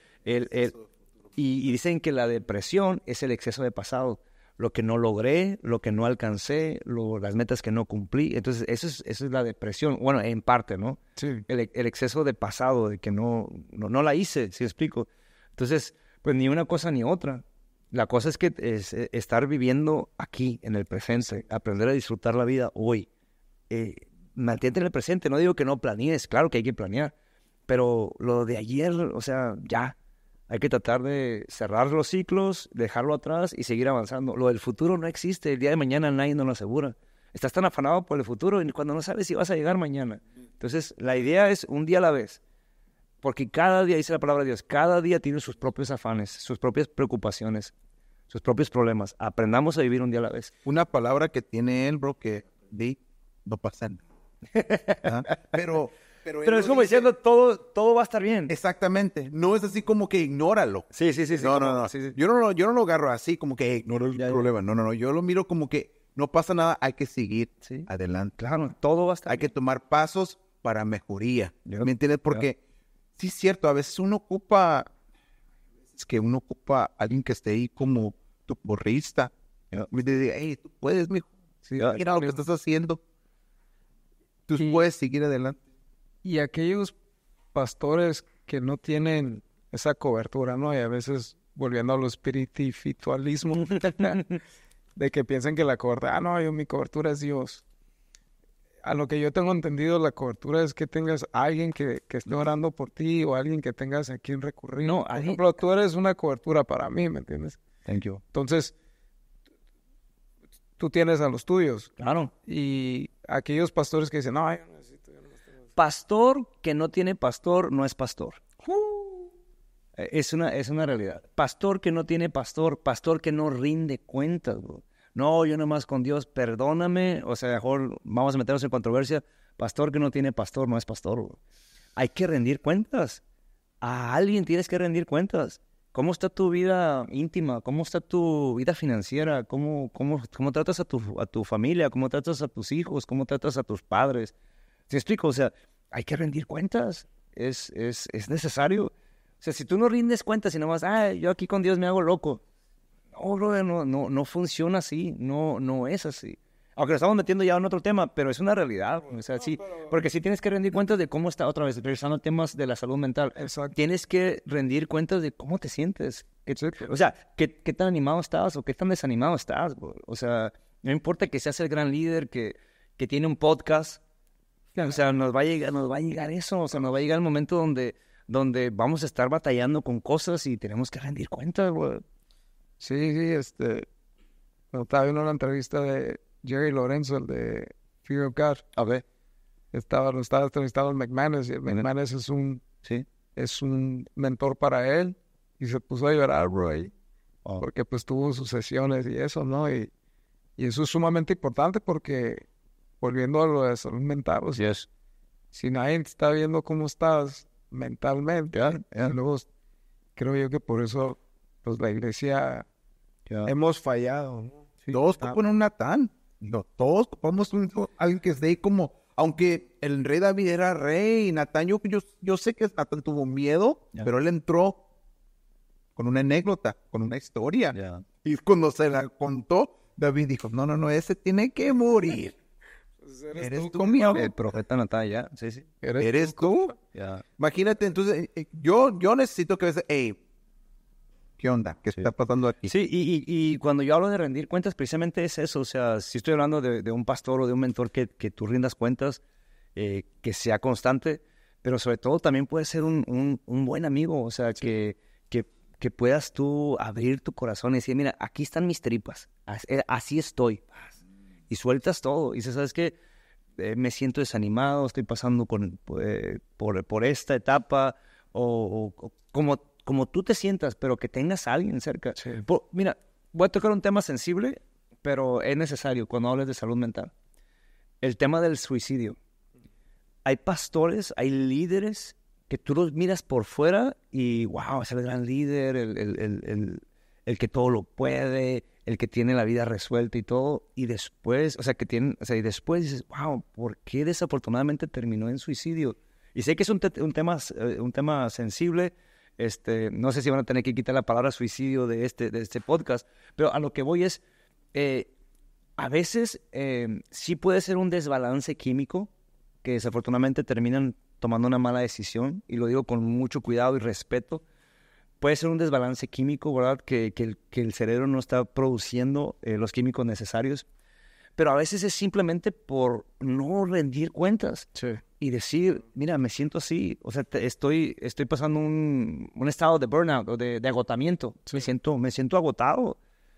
Speaker 2: dicen que la depresión es el exceso de pasado, lo que no logré, lo que no alcancé, las metas que no cumplí. Entonces, eso es la depresión. Bueno, en parte, ¿no?
Speaker 1: Sí.
Speaker 2: El exceso de pasado, de que no la hice, ¿sí explico? Entonces, pues ni una cosa ni otra. La cosa es que es estar viviendo aquí, en el presente, aprender a disfrutar la vida hoy. Mantente en el presente. No digo que no planees, claro que hay que planear, pero lo de ayer, o sea, ya. Hay que tratar de cerrar los ciclos, dejarlo atrás y seguir avanzando. Lo del futuro no existe. El día de mañana nadie nos lo asegura. Estás tan afanado por el futuro y cuando no sabes si vas a llegar mañana. Entonces, la idea es un día a la vez. Porque cada día, dice la palabra de Dios, cada día tiene sus propios afanes, sus propias preocupaciones, sus propios problemas. Aprendamos a vivir un día a la vez.
Speaker 3: Una palabra que tiene él, bro, que no pasa nada. Pero
Speaker 2: es como diciendo, todo va a estar bien.
Speaker 3: Exactamente. No es así como que ignóralo.
Speaker 2: Sí.
Speaker 3: No.
Speaker 2: Sí.
Speaker 3: Yo no lo agarro así como que ignoro el problema. No. Yo lo miro como que no pasa nada, hay que seguir adelante.
Speaker 2: Claro, todo va a estar
Speaker 3: Hay que tomar pasos para mejoría. ¿Me entiendes? Porque sí es cierto, a veces uno ocupa a alguien que esté ahí como tu porrista. Me dice, hey, tú puedes, mijo. Mira lo que estás haciendo. Tú puedes seguir adelante.
Speaker 1: Y aquellos pastores que no tienen esa cobertura, ¿no? Y a veces, volviendo a lo espiritualismo, de que piensan que la cobertura, mi cobertura es Dios. A lo que yo tengo entendido, la cobertura es que tengas a alguien que esté orando por ti o alguien que tengas a quien recurrir.
Speaker 2: No,
Speaker 1: por ejemplo, tú eres una cobertura para mí, ¿me entiendes?
Speaker 2: Thank you.
Speaker 1: Entonces, tú tienes a los tuyos.
Speaker 2: Claro.
Speaker 1: Y aquellos pastores que dicen, yo no necesito.
Speaker 2: Pastor que no tiene pastor no es pastor. Es una realidad. Pastor que no tiene pastor que no rinde cuentas, bro. No, yo nomás con Dios, perdóname. O sea, mejor vamos a meternos en controversia. Pastor que no tiene pastor no es pastor, bro. Hay que rendir cuentas. A alguien tienes que rendir cuentas. ¿Cómo está tu vida íntima? ¿Cómo está tu vida financiera? ¿Cómo tratas a tu familia? ¿Cómo tratas a tus hijos? ¿Cómo tratas a tus padres? ¿Te explico? O sea, hay que rendir cuentas. Es necesario. O sea, si tú no rindes cuentas y nomás, yo aquí con Dios me hago loco. No, brother, no funciona así. No es así. Aunque nos estamos metiendo ya en otro tema, pero es una realidad. O sea, sí, porque sí tienes que rendir cuentas de cómo está, otra vez, regresando a temas de la salud mental.
Speaker 1: Exacto.
Speaker 2: Tienes que rendir cuentas de cómo te sientes. O sea, qué tan animado estás o qué tan desanimado estás, bro. O sea, no importa que seas el gran líder que tiene un podcast. O sea, nos va a llegar eso. O sea, nos va a llegar el momento donde vamos a estar batallando con cosas y tenemos que rendir cuentas, bro.
Speaker 1: Sí, cuando estaba viendo una entrevista de Jerry Lorenzo, el de Fear of God,
Speaker 2: Okay.
Speaker 1: lo estaba entrevistando el McManus, y el McManus
Speaker 2: Sí.
Speaker 1: es un mentor para él, y se puso a llorar, bro, ahí,
Speaker 2: Oh.
Speaker 1: porque pues tuvo sus sesiones y eso, ¿no? Y eso es sumamente importante porque, volviendo a lo de salud mental, o sea,
Speaker 2: Yes.
Speaker 1: si nadie está viendo cómo estás mentalmente, luego creo yo que por eso, pues la iglesia hemos fallado, ¿no?
Speaker 3: Todos ocupan un Natán. No, todos ocupamos alguien que esté ahí como... Aunque el rey David era rey, Natán, yo sé que Natán tuvo miedo, pero él entró con una anécdota, con una historia.
Speaker 2: Yeah.
Speaker 3: Y cuando se la contó, David dijo, no, ese tiene que morir.
Speaker 1: Pues
Speaker 3: Eres tú, mi amor.
Speaker 2: El profeta Natán, ya. Sí, sí.
Speaker 3: ¿Eres tú?
Speaker 2: Ya.
Speaker 3: Imagínate, entonces, yo necesito que veas, hey, ¿qué onda? ¿Qué está pasando aquí?
Speaker 2: Sí, y cuando yo hablo de rendir cuentas, precisamente es eso. O sea, si estoy hablando de un pastor o de un mentor que tú rindas cuentas, que sea constante, pero sobre todo también puede ser un buen amigo. O sea, que puedas tú abrir tu corazón y decir, mira, aquí están mis tripas, así estoy. Y sueltas todo. Y dices, ¿sabes qué? Me siento desanimado, estoy pasando por esta etapa, o como tú te sientas, pero que tengas a alguien cerca.
Speaker 1: Sí.
Speaker 2: Mira, voy a tocar un tema sensible, pero es necesario cuando hables de salud mental. El tema del suicidio. Hay pastores, hay líderes que tú los miras por fuera y, wow, es el gran líder, el que todo lo puede, el que tiene la vida resuelta y todo. Y después, y después dices, wow, ¿por qué desafortunadamente terminó en suicidio? Y sé que es un tema sensible. No sé si van a tener que quitar la palabra suicidio de este podcast, pero a lo que voy es, a veces sí puede ser un desbalance químico que desafortunadamente terminan tomando una mala decisión, y lo digo con mucho cuidado y respeto. Puede ser un desbalance químico, ¿verdad? Que el cerebro no está produciendo los químicos necesarios, pero a veces es simplemente por no rendir cuentas.
Speaker 1: Sí.
Speaker 2: Y decir, mira, me siento así, o sea, estoy pasando un estado de burnout o de agotamiento. Sí. Me siento agotado.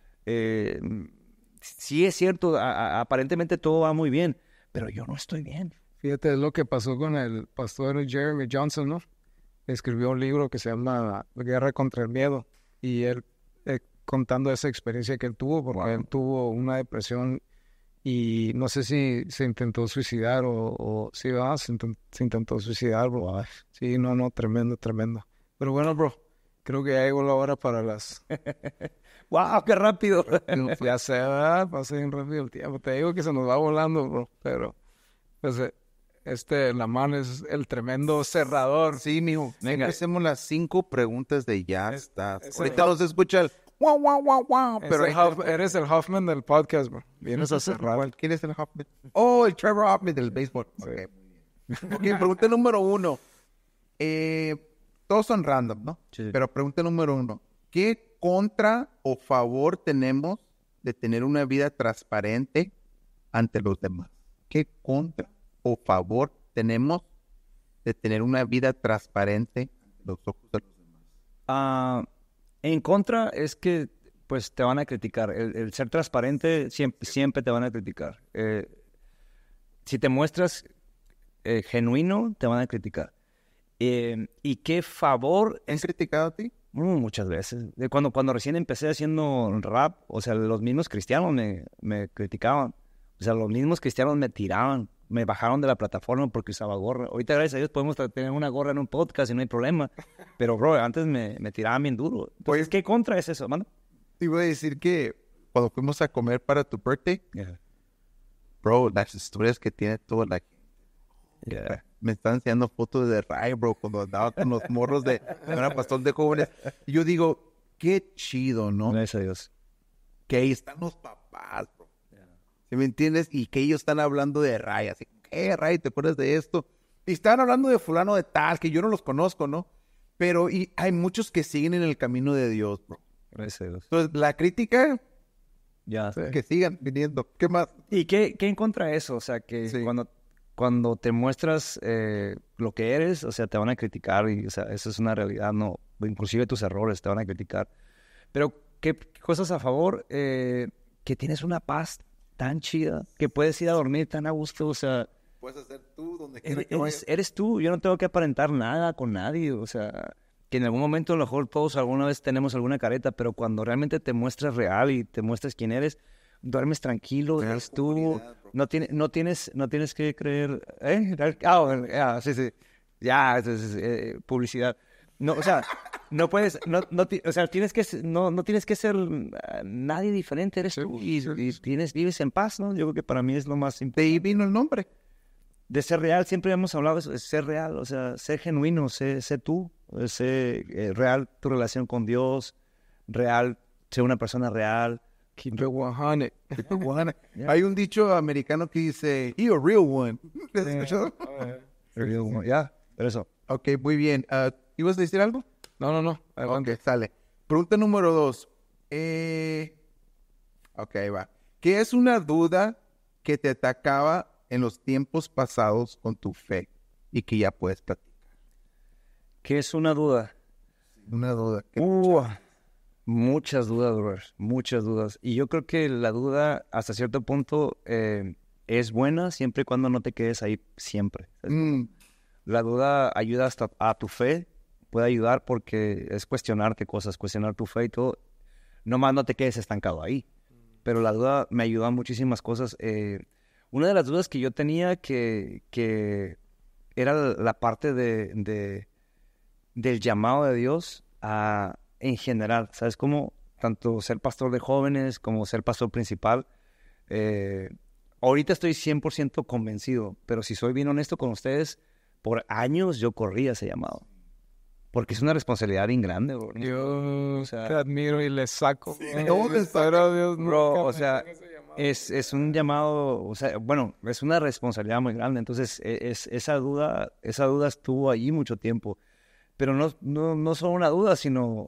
Speaker 2: Sí es cierto, aparentemente todo va muy bien, pero yo no estoy bien.
Speaker 1: Fíjate, es lo que pasó con el pastor Jeremy Johnson, ¿no? Escribió un libro que se llama La Guerra contra el Miedo, y él contando esa experiencia que él tuvo, porque él tuvo una depresión y no sé si se intentó suicidar o sí, se intentó suicidar, bro. Wow. Sí, no, tremendo. Pero bueno, bro, creo que ya llegó la hora para las...
Speaker 2: ¡Wow, qué rápido!
Speaker 1: Ya se va, pasa bien rápido el tiempo. Te digo que se nos va volando, bro, pero pues Lamán es el tremendo cerrador.
Speaker 3: Sí, mijo.
Speaker 2: Venga.
Speaker 3: Hacemos las 5 preguntas de ya está. Ahorita nos escucha el wow.
Speaker 1: Pero eres el Hoffman del podcast, bro. Vienes a cerrar.
Speaker 3: ¿Quién es el Hoffman? Oh, el Trevor Hoffman del béisbol. Ok, pregunta número 1. Todos son random, ¿no?
Speaker 2: Sí.
Speaker 3: Pero pregunta número 1. ¿Qué contra o favor tenemos de tener una vida transparente ante los demás? ¿Qué contra o favor tenemos de tener una vida transparente ante los ojos de los demás?
Speaker 2: En contra es que pues te van a criticar. El ser transparente siempre te van a criticar. Si te muestras genuino, te van a criticar. ¿Y qué favor?
Speaker 3: ¿Han criticado a ti?
Speaker 2: Muchas veces. Cuando recién empecé haciendo rap, o sea, los mismos cristianos me criticaban. O sea, los mismos cristianos me tiraban. Me bajaron de la plataforma porque usaba gorra. Ahorita, gracias a Dios, podemos tener una gorra en un podcast y no hay problema. Pero, bro, antes me tiraban bien duro. Entonces, ¿qué contra es eso, mano?
Speaker 3: Te iba a decir que cuando fuimos a comer para tu birthday,
Speaker 2: Yeah.
Speaker 3: bro, las historias que tiene toda la gente.
Speaker 2: Yeah.
Speaker 3: Me están enseñando fotos de Ray, bro, cuando andaba con los morros de una pastor de jóvenes. Y yo digo, qué chido, ¿no?
Speaker 2: Gracias a Dios.
Speaker 3: Que ahí están los papás, bro. ¿Sí ¿Sí me entiendes? Y que ellos están hablando de Ray, así, ¿qué, Ray? ¿Te acuerdas de esto? Y están hablando de fulano de tal, que yo no los conozco, ¿no? Pero hay muchos que siguen en el camino de Dios, bro.
Speaker 2: Gracias a Dios.
Speaker 3: Entonces, la crítica,
Speaker 2: Ya.
Speaker 3: que sigan viniendo. ¿Qué más?
Speaker 2: ¿Y qué en contra de eso? O sea, que
Speaker 3: Sí.
Speaker 2: cuando te muestras lo que eres, o sea, te van a criticar y, o sea, eso es una realidad, no, inclusive tus errores te van a criticar. Pero, ¿qué cosas a favor? Que tienes una paz tan chida, que puedes ir a dormir tan a gusto, o sea,
Speaker 3: Puedes hacer tú donde quieras que vayas.
Speaker 2: eres tú, yo no tengo que aparentar nada con nadie, o sea, que en algún momento a lo mejor todos alguna vez tenemos alguna careta, pero cuando realmente te muestras real y te muestras quién eres, duermes tranquilo,
Speaker 3: Real
Speaker 2: eres tú,
Speaker 3: comunidad, bro.
Speaker 2: no tienes que creer, sí, sí, ya, publicidad. No, o sea, no puedes, o sea, no tienes que ser nadie diferente, eres tú y vives en paz, ¿no? Yo creo que para mí es lo más
Speaker 3: De
Speaker 2: importante.
Speaker 3: ahí vino el nombre.
Speaker 2: De ser real, siempre hemos hablado de eso, es ser real, o sea, ser genuino, sé tú, sé real tu relación con Dios, real, ser una persona real.
Speaker 1: Keep it 100.
Speaker 2: Yeah.
Speaker 3: Hay un dicho americano que dice, "You're a real one". ¿Has escuchado?
Speaker 2: Ya, pero eso.
Speaker 3: Ok, muy bien. ¿Ibas a decir algo?
Speaker 1: No.
Speaker 3: Ok, sale. Pregunta número 2. Ok, ahí va. ¿Qué es una duda que te atacaba en los tiempos pasados con tu fe y que ya puedes platicar?
Speaker 2: ¿Qué es una duda?
Speaker 3: Una duda.
Speaker 2: Muchas dudas, brother, muchas dudas. Y yo creo que la duda, hasta cierto punto, es buena siempre y cuando no te quedes ahí siempre. La duda ayuda hasta a tu fe, puede ayudar porque es cuestionarte cosas, cuestionar tu fe y todo. Nomás no te quedes estancado ahí. Pero la duda me ayudó a muchísimas cosas. Una de las dudas que yo tenía que era la parte del llamado de Dios en general. ¿Sabes cómo? Tanto ser pastor de jóvenes como ser pastor principal. Ahorita estoy 100% convencido, pero si soy bien honesto con ustedes, por años yo corría ese llamado. Porque es una responsabilidad bien grande, bro.
Speaker 1: Yo
Speaker 2: O sea,
Speaker 1: te admiro y le saco.
Speaker 3: ¿cómo le
Speaker 1: Pero Dios,
Speaker 2: Bro,
Speaker 1: nunca
Speaker 2: o sea,
Speaker 1: pensé en ese llamado.
Speaker 2: es un llamado, o sea, bueno, es una responsabilidad muy grande. Entonces, esa duda estuvo allí mucho tiempo. Pero no solo una duda, sino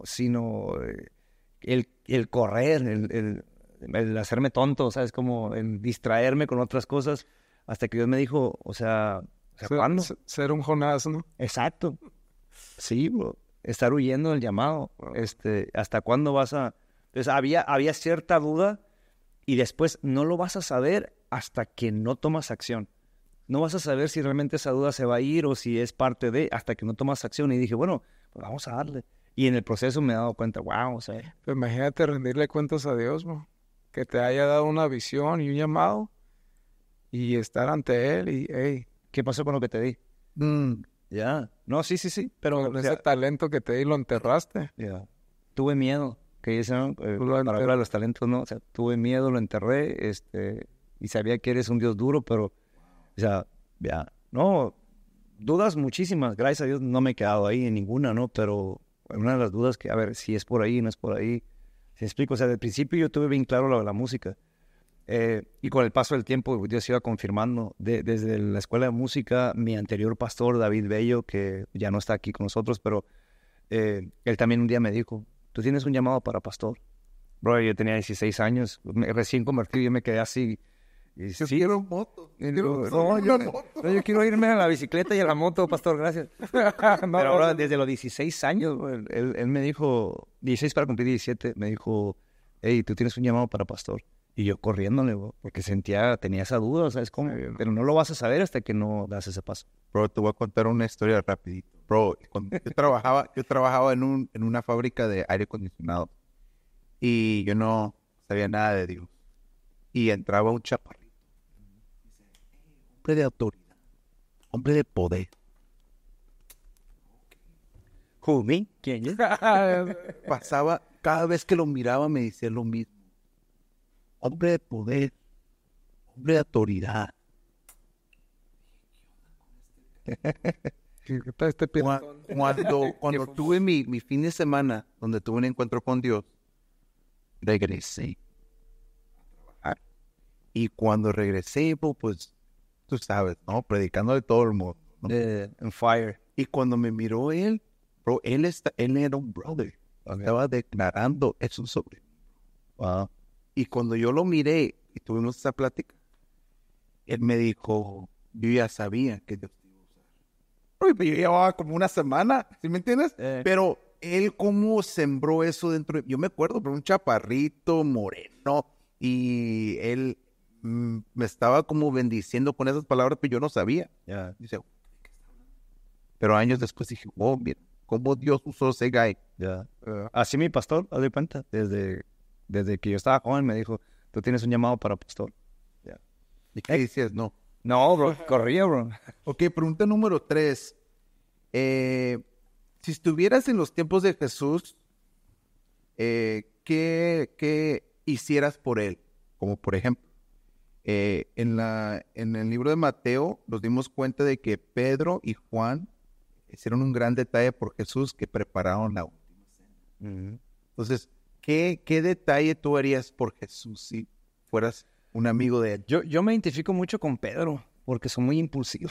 Speaker 2: el correr, el hacerme tonto, ¿sabes? Como el distraerme con otras cosas, hasta que Dios me dijo, o sea, ¿cuándo?
Speaker 1: Ser un Jonás, ¿no?
Speaker 2: Exacto. Sí, bro. Estar huyendo del llamado. ¿Hasta cuándo vas a...? Entonces, había cierta duda y después no lo vas a saber hasta que no tomas acción. No vas a saber si realmente esa duda se va a ir o si es parte de, hasta que no tomas acción. Y dije, bueno, pues vamos a darle. Y en el proceso me he dado cuenta, wow, o sea,
Speaker 1: Pero imagínate rendirle cuentas a Dios, bro. Que te haya dado una visión y un llamado y estar ante Él y, hey,
Speaker 2: ¿qué pasó con lo que te di? Ya. No, sí, pero
Speaker 1: con
Speaker 2: o
Speaker 1: ese
Speaker 2: sea,
Speaker 1: talento que te di lo enterraste.
Speaker 2: ya. Tuve miedo, que dicen,
Speaker 1: Lo
Speaker 2: para hablar de los talentos, ¿no? O sea, tuve miedo, lo enterré, y sabía que eres un Dios duro, pero, o sea, ya, no, dudas muchísimas, gracias a Dios no me he quedado ahí en ninguna, ¿no? Pero una de las dudas que, a ver, si es por ahí, no es por ahí, ¿se explico? O sea, del principio yo tuve bien claro la música, y con el paso del tiempo Dios iba confirmando, desde la escuela de música, mi anterior pastor, David Bello, que ya no está aquí con nosotros, pero él también un día me dijo, tú tienes un llamado para pastor. Bro, yo tenía 16 años, recién convertido, yo me quedé así. Y
Speaker 3: Yo
Speaker 2: sí,
Speaker 3: quiero moto.
Speaker 2: yo quiero irme a la bicicleta y a la moto, pastor, gracias. Pero bro, desde los 16 años, bro, él me dijo, 16 para cumplir 17, me dijo, hey, tú tienes un llamado para pastor. Y yo corriéndole, bro, porque tenía esa duda, ¿sabes cómo? Pero no lo vas a saber hasta que no das ese paso.
Speaker 3: Bro, te voy a contar una historia rapidito. Bro, cuando yo trabajaba en una fábrica de aire acondicionado y yo no sabía nada de Dios. Y entraba un chaparrito. Hombre de autoridad. Hombre de poder.
Speaker 2: ¿Who, me? ¿Quién?
Speaker 3: Pasaba, cada vez que lo miraba me decía lo mismo. Hombre de poder. Hombre de autoridad.
Speaker 1: ¿Qué tal este piratón?
Speaker 3: Cuando tuve mi fin de semana, donde tuve un encuentro con Dios, regresé a trabajar. Y cuando regresé, bro, pues, tú sabes, ¿no? Predicando de todo el mundo, ¿no?
Speaker 2: En fire.
Speaker 3: Y cuando me miró él, bro, él era un brother. Estaba declarando, es un sobrino.
Speaker 2: Wow.
Speaker 3: Y cuando yo lo miré y tuvimos esa plática, él me dijo, yo ya sabía que Dios te iba a usar. Bro, yo llevaba como una semana, ¿sí me entiendes? Pero él cómo sembró eso dentro de... Yo me acuerdo, pero un chaparrito, moreno, y él me estaba como bendiciendo con esas palabras que yo no sabía.
Speaker 2: Yeah.
Speaker 3: Dice, pero años después dije, oh, mira, cómo Dios usó ese guy.
Speaker 2: Yeah. Así mi pastor, haz de cuenta, desde que yo estaba joven me dijo, tú tienes un llamado para pastor. Yeah.
Speaker 3: ¿Y qué decías? No.
Speaker 2: No, bro, corría, bro.
Speaker 3: Ok, pregunta número 3. Si estuvieras en los tiempos de Jesús, ¿qué hicieras por él? Como por ejemplo, en el libro de Mateo nos dimos cuenta de que Pedro y Juan hicieron un gran detalle por Jesús, que prepararon la última cena. Entonces, ¿qué detalle tú harías por Jesús si fueras un amigo de él?
Speaker 2: Yo me identifico mucho con Pedro, porque soy muy impulsivo.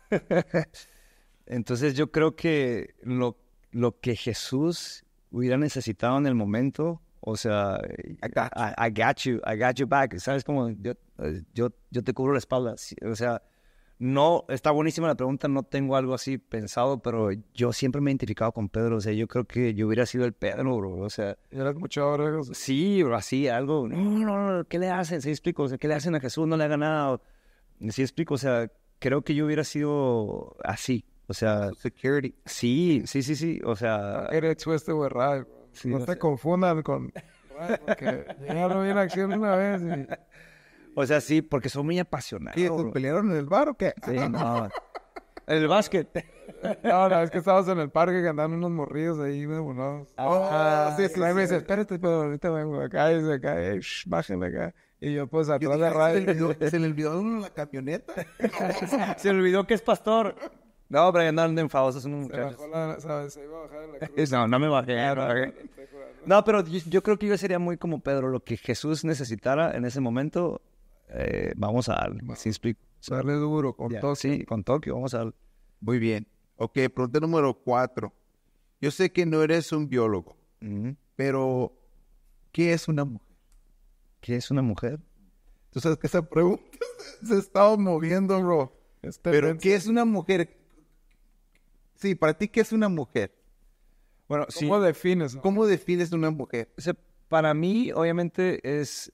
Speaker 2: Entonces yo creo que lo que Jesús hubiera necesitado en el momento, o sea, I got you back, ¿sabes? Como yo te cubro la espalda, o sea, no, está buenísima la pregunta, no tengo algo así pensado, pero yo siempre me he identificado con Pedro, o sea, yo creo que yo hubiera sido el Pedro, bro, o sea.
Speaker 1: ¿Eras mucho ahora?
Speaker 2: Sí, bro, así, algo, no, ¿qué le hacen? ¿Sí explico? O sea, ¿qué le hacen a Jesús? No le hagan nada. ¿Sí explico? O sea, creo que yo hubiera sido así, o sea.
Speaker 3: Security.
Speaker 2: Sí, o sea.
Speaker 1: Eres twisted with right, bro.
Speaker 2: Sí,
Speaker 1: no
Speaker 2: o
Speaker 1: se
Speaker 2: sea.
Speaker 1: confundan con right, porque llegaron bien a acción una vez y...
Speaker 2: O sea, sí, porque soy muy apasionado.
Speaker 3: ¿Qué? ¿Se
Speaker 2: bro.
Speaker 3: pelearon en el bar o qué?
Speaker 2: Sí, no. En el básquet.
Speaker 1: No, es que estábamos en el parque que andaban unos morrillos ahí, bueno.
Speaker 3: sí.
Speaker 1: Me dice, espérate, pero ahorita vengo acá, y dice acá, bájenle acá. Y yo, pues, atrás de radio.
Speaker 3: ¿Se le olvidó uno en la camioneta?
Speaker 2: Se olvidó que es pastor. No, pero andan enfadosos unos
Speaker 1: Se
Speaker 2: muchachos.
Speaker 1: bajó ¿sabes? Se iba a bajar en la cruz.
Speaker 2: No me bajé. No, pero yo creo que yo sería muy como Pedro. Lo que Jesús necesitara en ese momento, vamos a darle. ¿Sí explico?
Speaker 1: Darle duro, con
Speaker 2: Ya,
Speaker 1: todo.
Speaker 2: sí, con Tokio, vamos a darle.
Speaker 3: Muy bien. Ok, pregunta número 4. Yo sé que no eres un biólogo, pero ¿qué es una mujer?
Speaker 2: ¿Qué es una mujer?
Speaker 3: Tú sabes que esa pregunta se ha estado moviendo, bro. Pero ¿qué es una mujer? Sí, para ti, ¿qué es una mujer?
Speaker 2: Bueno,
Speaker 1: ¿Cómo defines? No?
Speaker 3: ¿Cómo defines una mujer?
Speaker 2: O sea, para mí, obviamente, es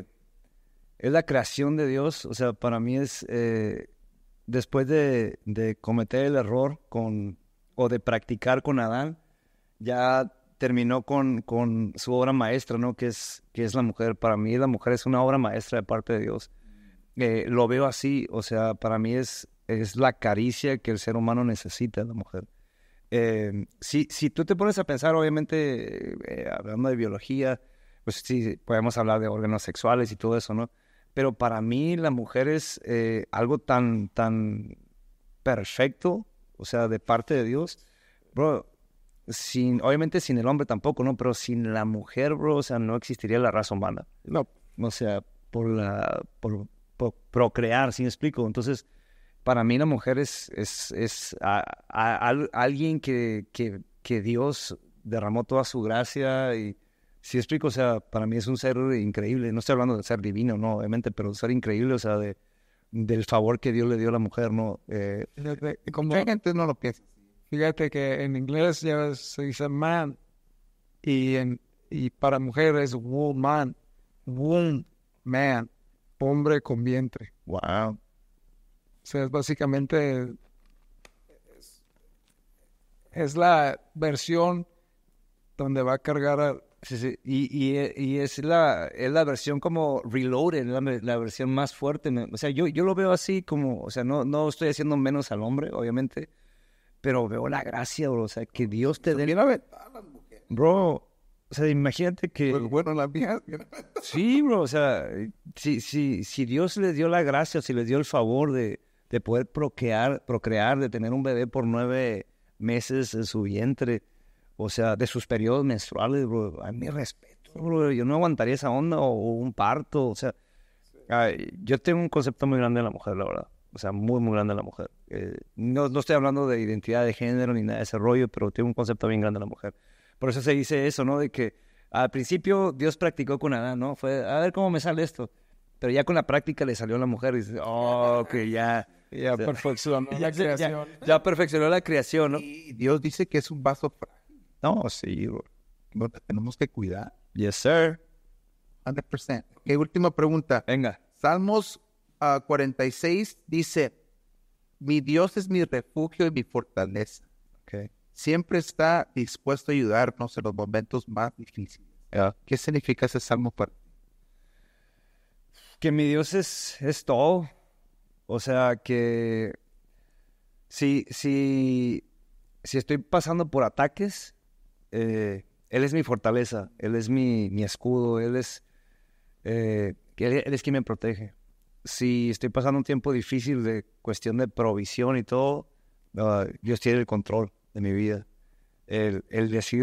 Speaker 2: la creación de Dios. O sea, para mí es después de cometer el error o de practicar con Adán, ya terminó con su obra maestra, ¿no? Que es la mujer. Para mí, la mujer es una obra maestra de parte de Dios. Lo veo así. O sea, para mí es la caricia que el ser humano necesita, la mujer. Si tú te pones a pensar, obviamente, hablando de biología, pues sí, podemos hablar de órganos sexuales y todo eso, ¿no? Pero para mí la mujer es algo tan perfecto, o sea, de parte de Dios, bro, obviamente sin el hombre tampoco, ¿no? Pero sin la mujer, bro, o sea, no existiría la raza humana.
Speaker 1: No.
Speaker 2: O sea, por procrear, ¿sí me explico? Entonces, para mí la mujer es alguien que Dios derramó toda su gracia y, ¿sí explico? O sea, para mí es un ser increíble. No estoy hablando de ser divino, no, obviamente, pero un ser increíble, o sea, del favor que Dios le dio a la mujer, ¿no?
Speaker 3: Mucha gente no lo piensa.
Speaker 1: Fíjate que en inglés ya se dice man y para mujer es woman, womb, man, hombre con vientre.
Speaker 2: Wow.
Speaker 1: O sea, es básicamente es la versión donde va a cargar
Speaker 2: Sí. Y es la versión como reloaded, la versión más fuerte. O sea, yo lo veo así como, o sea, no estoy haciendo menos al hombre, obviamente, pero veo la gracia, bro, o sea, que Dios te dé.
Speaker 3: Bien aventadas las mujeres.
Speaker 2: Bro, o sea, imagínate que.
Speaker 3: Pues bueno, las mías.
Speaker 2: Sí, bro, o sea, si Dios les dio la gracia, si les dio el favor de poder procrear, de tener un bebé por 9 meses en su vientre, o sea, de sus periodos menstruales, bro, a mi respeto, bro, yo no aguantaría esa onda o un parto, o sea, Yo tengo un concepto muy grande de la mujer, la verdad. O sea, muy, muy grande de la mujer. No estoy hablando de identidad de género ni nada de ese rollo, pero tengo un concepto bien grande de la mujer. Por eso se dice eso, ¿no? De que al principio Dios practicó con Adán, ¿no? Fue, a ver cómo me sale esto. Pero ya con la práctica le salió a la mujer y dice, que ya
Speaker 1: perfeccionó la creación.
Speaker 2: Ya perfeccionó la creación, ¿no?
Speaker 3: Y Dios dice que es un vaso frágil.
Speaker 2: No, sí, bro.
Speaker 3: Lo tenemos que cuidar.
Speaker 2: Yes, sir.
Speaker 3: 100%. Ok, última pregunta.
Speaker 2: Venga.
Speaker 3: Salmos 46 dice, mi Dios es mi refugio y mi fortaleza.
Speaker 2: Okay.
Speaker 3: Siempre está dispuesto a ayudarnos en los momentos más difíciles. ¿Qué significa ese salmo para ti?
Speaker 2: Que mi Dios es todo. O sea, que si estoy pasando por ataques, Él es mi fortaleza, Él es mi escudo, Él es quien me protege. Si estoy pasando un tiempo difícil de cuestión de provisión y todo, Dios tiene el control de mi vida. El decir,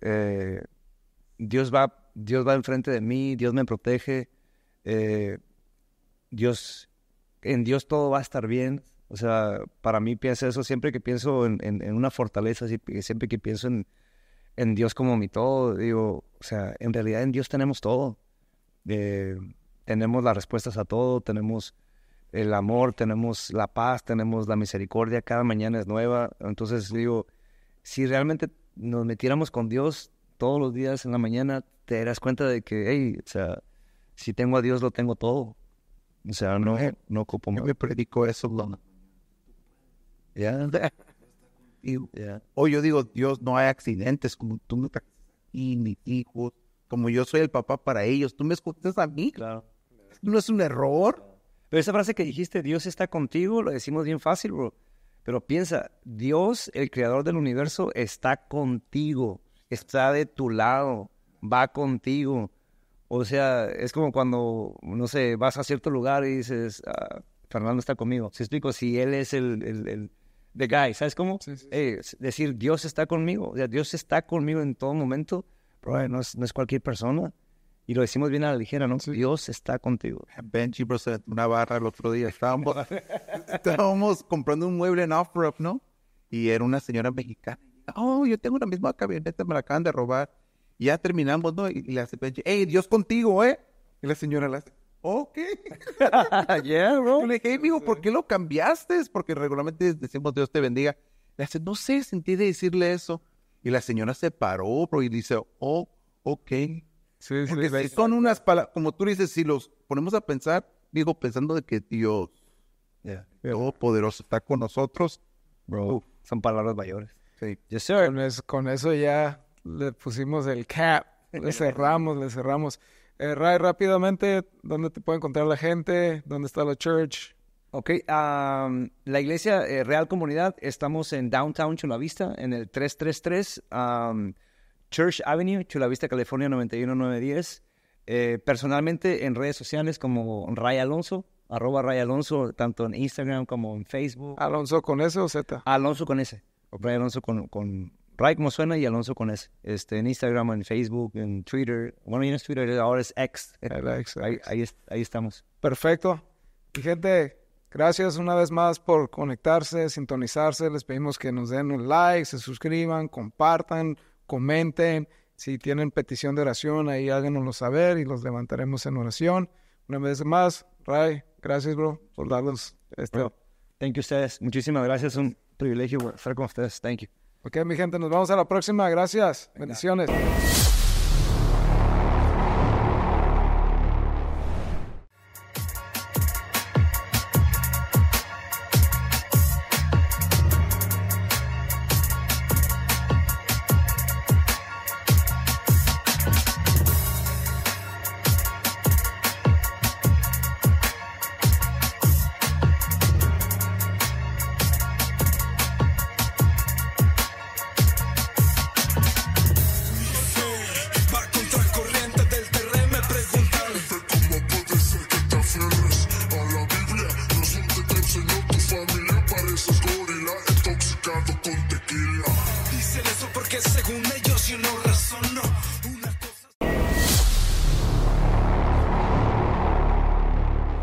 Speaker 2: Dios va enfrente de mí, Dios me protege, en Dios todo va a estar bien. O sea, para mí pienso eso siempre que pienso en una fortaleza, siempre que pienso en Dios como mi todo, digo, o sea, en realidad en Dios tenemos todo. Tenemos las respuestas a todo, tenemos el amor, tenemos la paz, tenemos la misericordia, cada mañana es nueva. Entonces digo, si realmente nos metiéramos con Dios todos los días en la mañana, te darás cuenta de que, hey, o sea, si tengo a Dios lo tengo todo. O sea, no ocupo más.
Speaker 3: Yo me predico eso, ¿no?
Speaker 2: Yeah.
Speaker 3: O yo digo, Dios, no hay accidentes, como tú me traes y mis hijos, como yo soy el papá para ellos, tú me escuchas a mí.
Speaker 2: Claro.
Speaker 3: ¿No es un error?
Speaker 2: Pero esa frase que dijiste, Dios está contigo, lo decimos bien fácil, bro. Pero piensa, Dios, el creador del universo, está contigo, está de tu lado, va contigo. O sea, es como cuando, no sé, vas a cierto lugar y dices, Fernando está conmigo. ¿Sí explico? Si él es el the guy, ¿sabes cómo?
Speaker 1: Sí.
Speaker 2: Decir, Dios está conmigo. O sea, Dios está conmigo en todo momento. Bro, no es cualquier persona. Y lo decimos bien a la ligera, ¿no? Sí. Dios está contigo.
Speaker 3: Benji, bro, se una barra el otro día. Estábamos comprando un mueble en Off-Road, ¿no? Y era una señora mexicana. Oh, yo tengo la misma camioneta, me la acaban de robar. Y ya terminamos, ¿no? Y le hace Benji, hey, Dios contigo, ¿eh? Y la señora le hace, ok.
Speaker 2: Yeah, bro.
Speaker 3: Yo le dije, hey, mijo, ¿por qué lo cambiaste? Porque regularmente decimos Dios te bendiga. Le hace, no sé, sentí de decirle eso. Y la señora se paró, bro, y dice, oh, ok.
Speaker 1: Sí.
Speaker 3: Son unas palabras, como tú dices, si los ponemos a pensar, digo, pensando de que Dios, Todopoderoso, está con nosotros,
Speaker 2: bro, son palabras mayores.
Speaker 3: Sí.
Speaker 2: Yes, sir.
Speaker 1: Con eso ya le pusimos el cap, le cerramos. Ray, rápidamente, ¿dónde te puede encontrar la gente? ¿Dónde está la church?
Speaker 2: Ok, la iglesia Real Comunidad, estamos en Downtown Chula Vista, en el 333 Church Avenue, Chula Vista, California, 91910. Personalmente en redes sociales como Ray Alonso, @Ray Alonso, tanto en Instagram como en Facebook.
Speaker 1: ¿Alonso con S o Z?
Speaker 2: Alonso con S. Ray Alonso con Ray como suena y Alonso con S. En Instagram, en Facebook, en Twitter. Bueno, ya no es Twitter, ahora es X. Ahí estamos.
Speaker 1: Perfecto. Y gente, gracias una vez más por conectarse, sintonizarse. Les pedimos que nos den un like, se suscriban, compartan, comenten. Si tienen petición de oración, ahí háganoslo saber y los levantaremos en oración. Una vez más, Ray, gracias, bro, por darnos esto.
Speaker 2: Thank you, ustedes. Muchísimas gracias. Un privilegio estar con ustedes. Thank you.
Speaker 1: Ok, mi gente, nos vemos a la próxima. Gracias. Venga. Bendiciones.
Speaker 4: Dicen eso porque según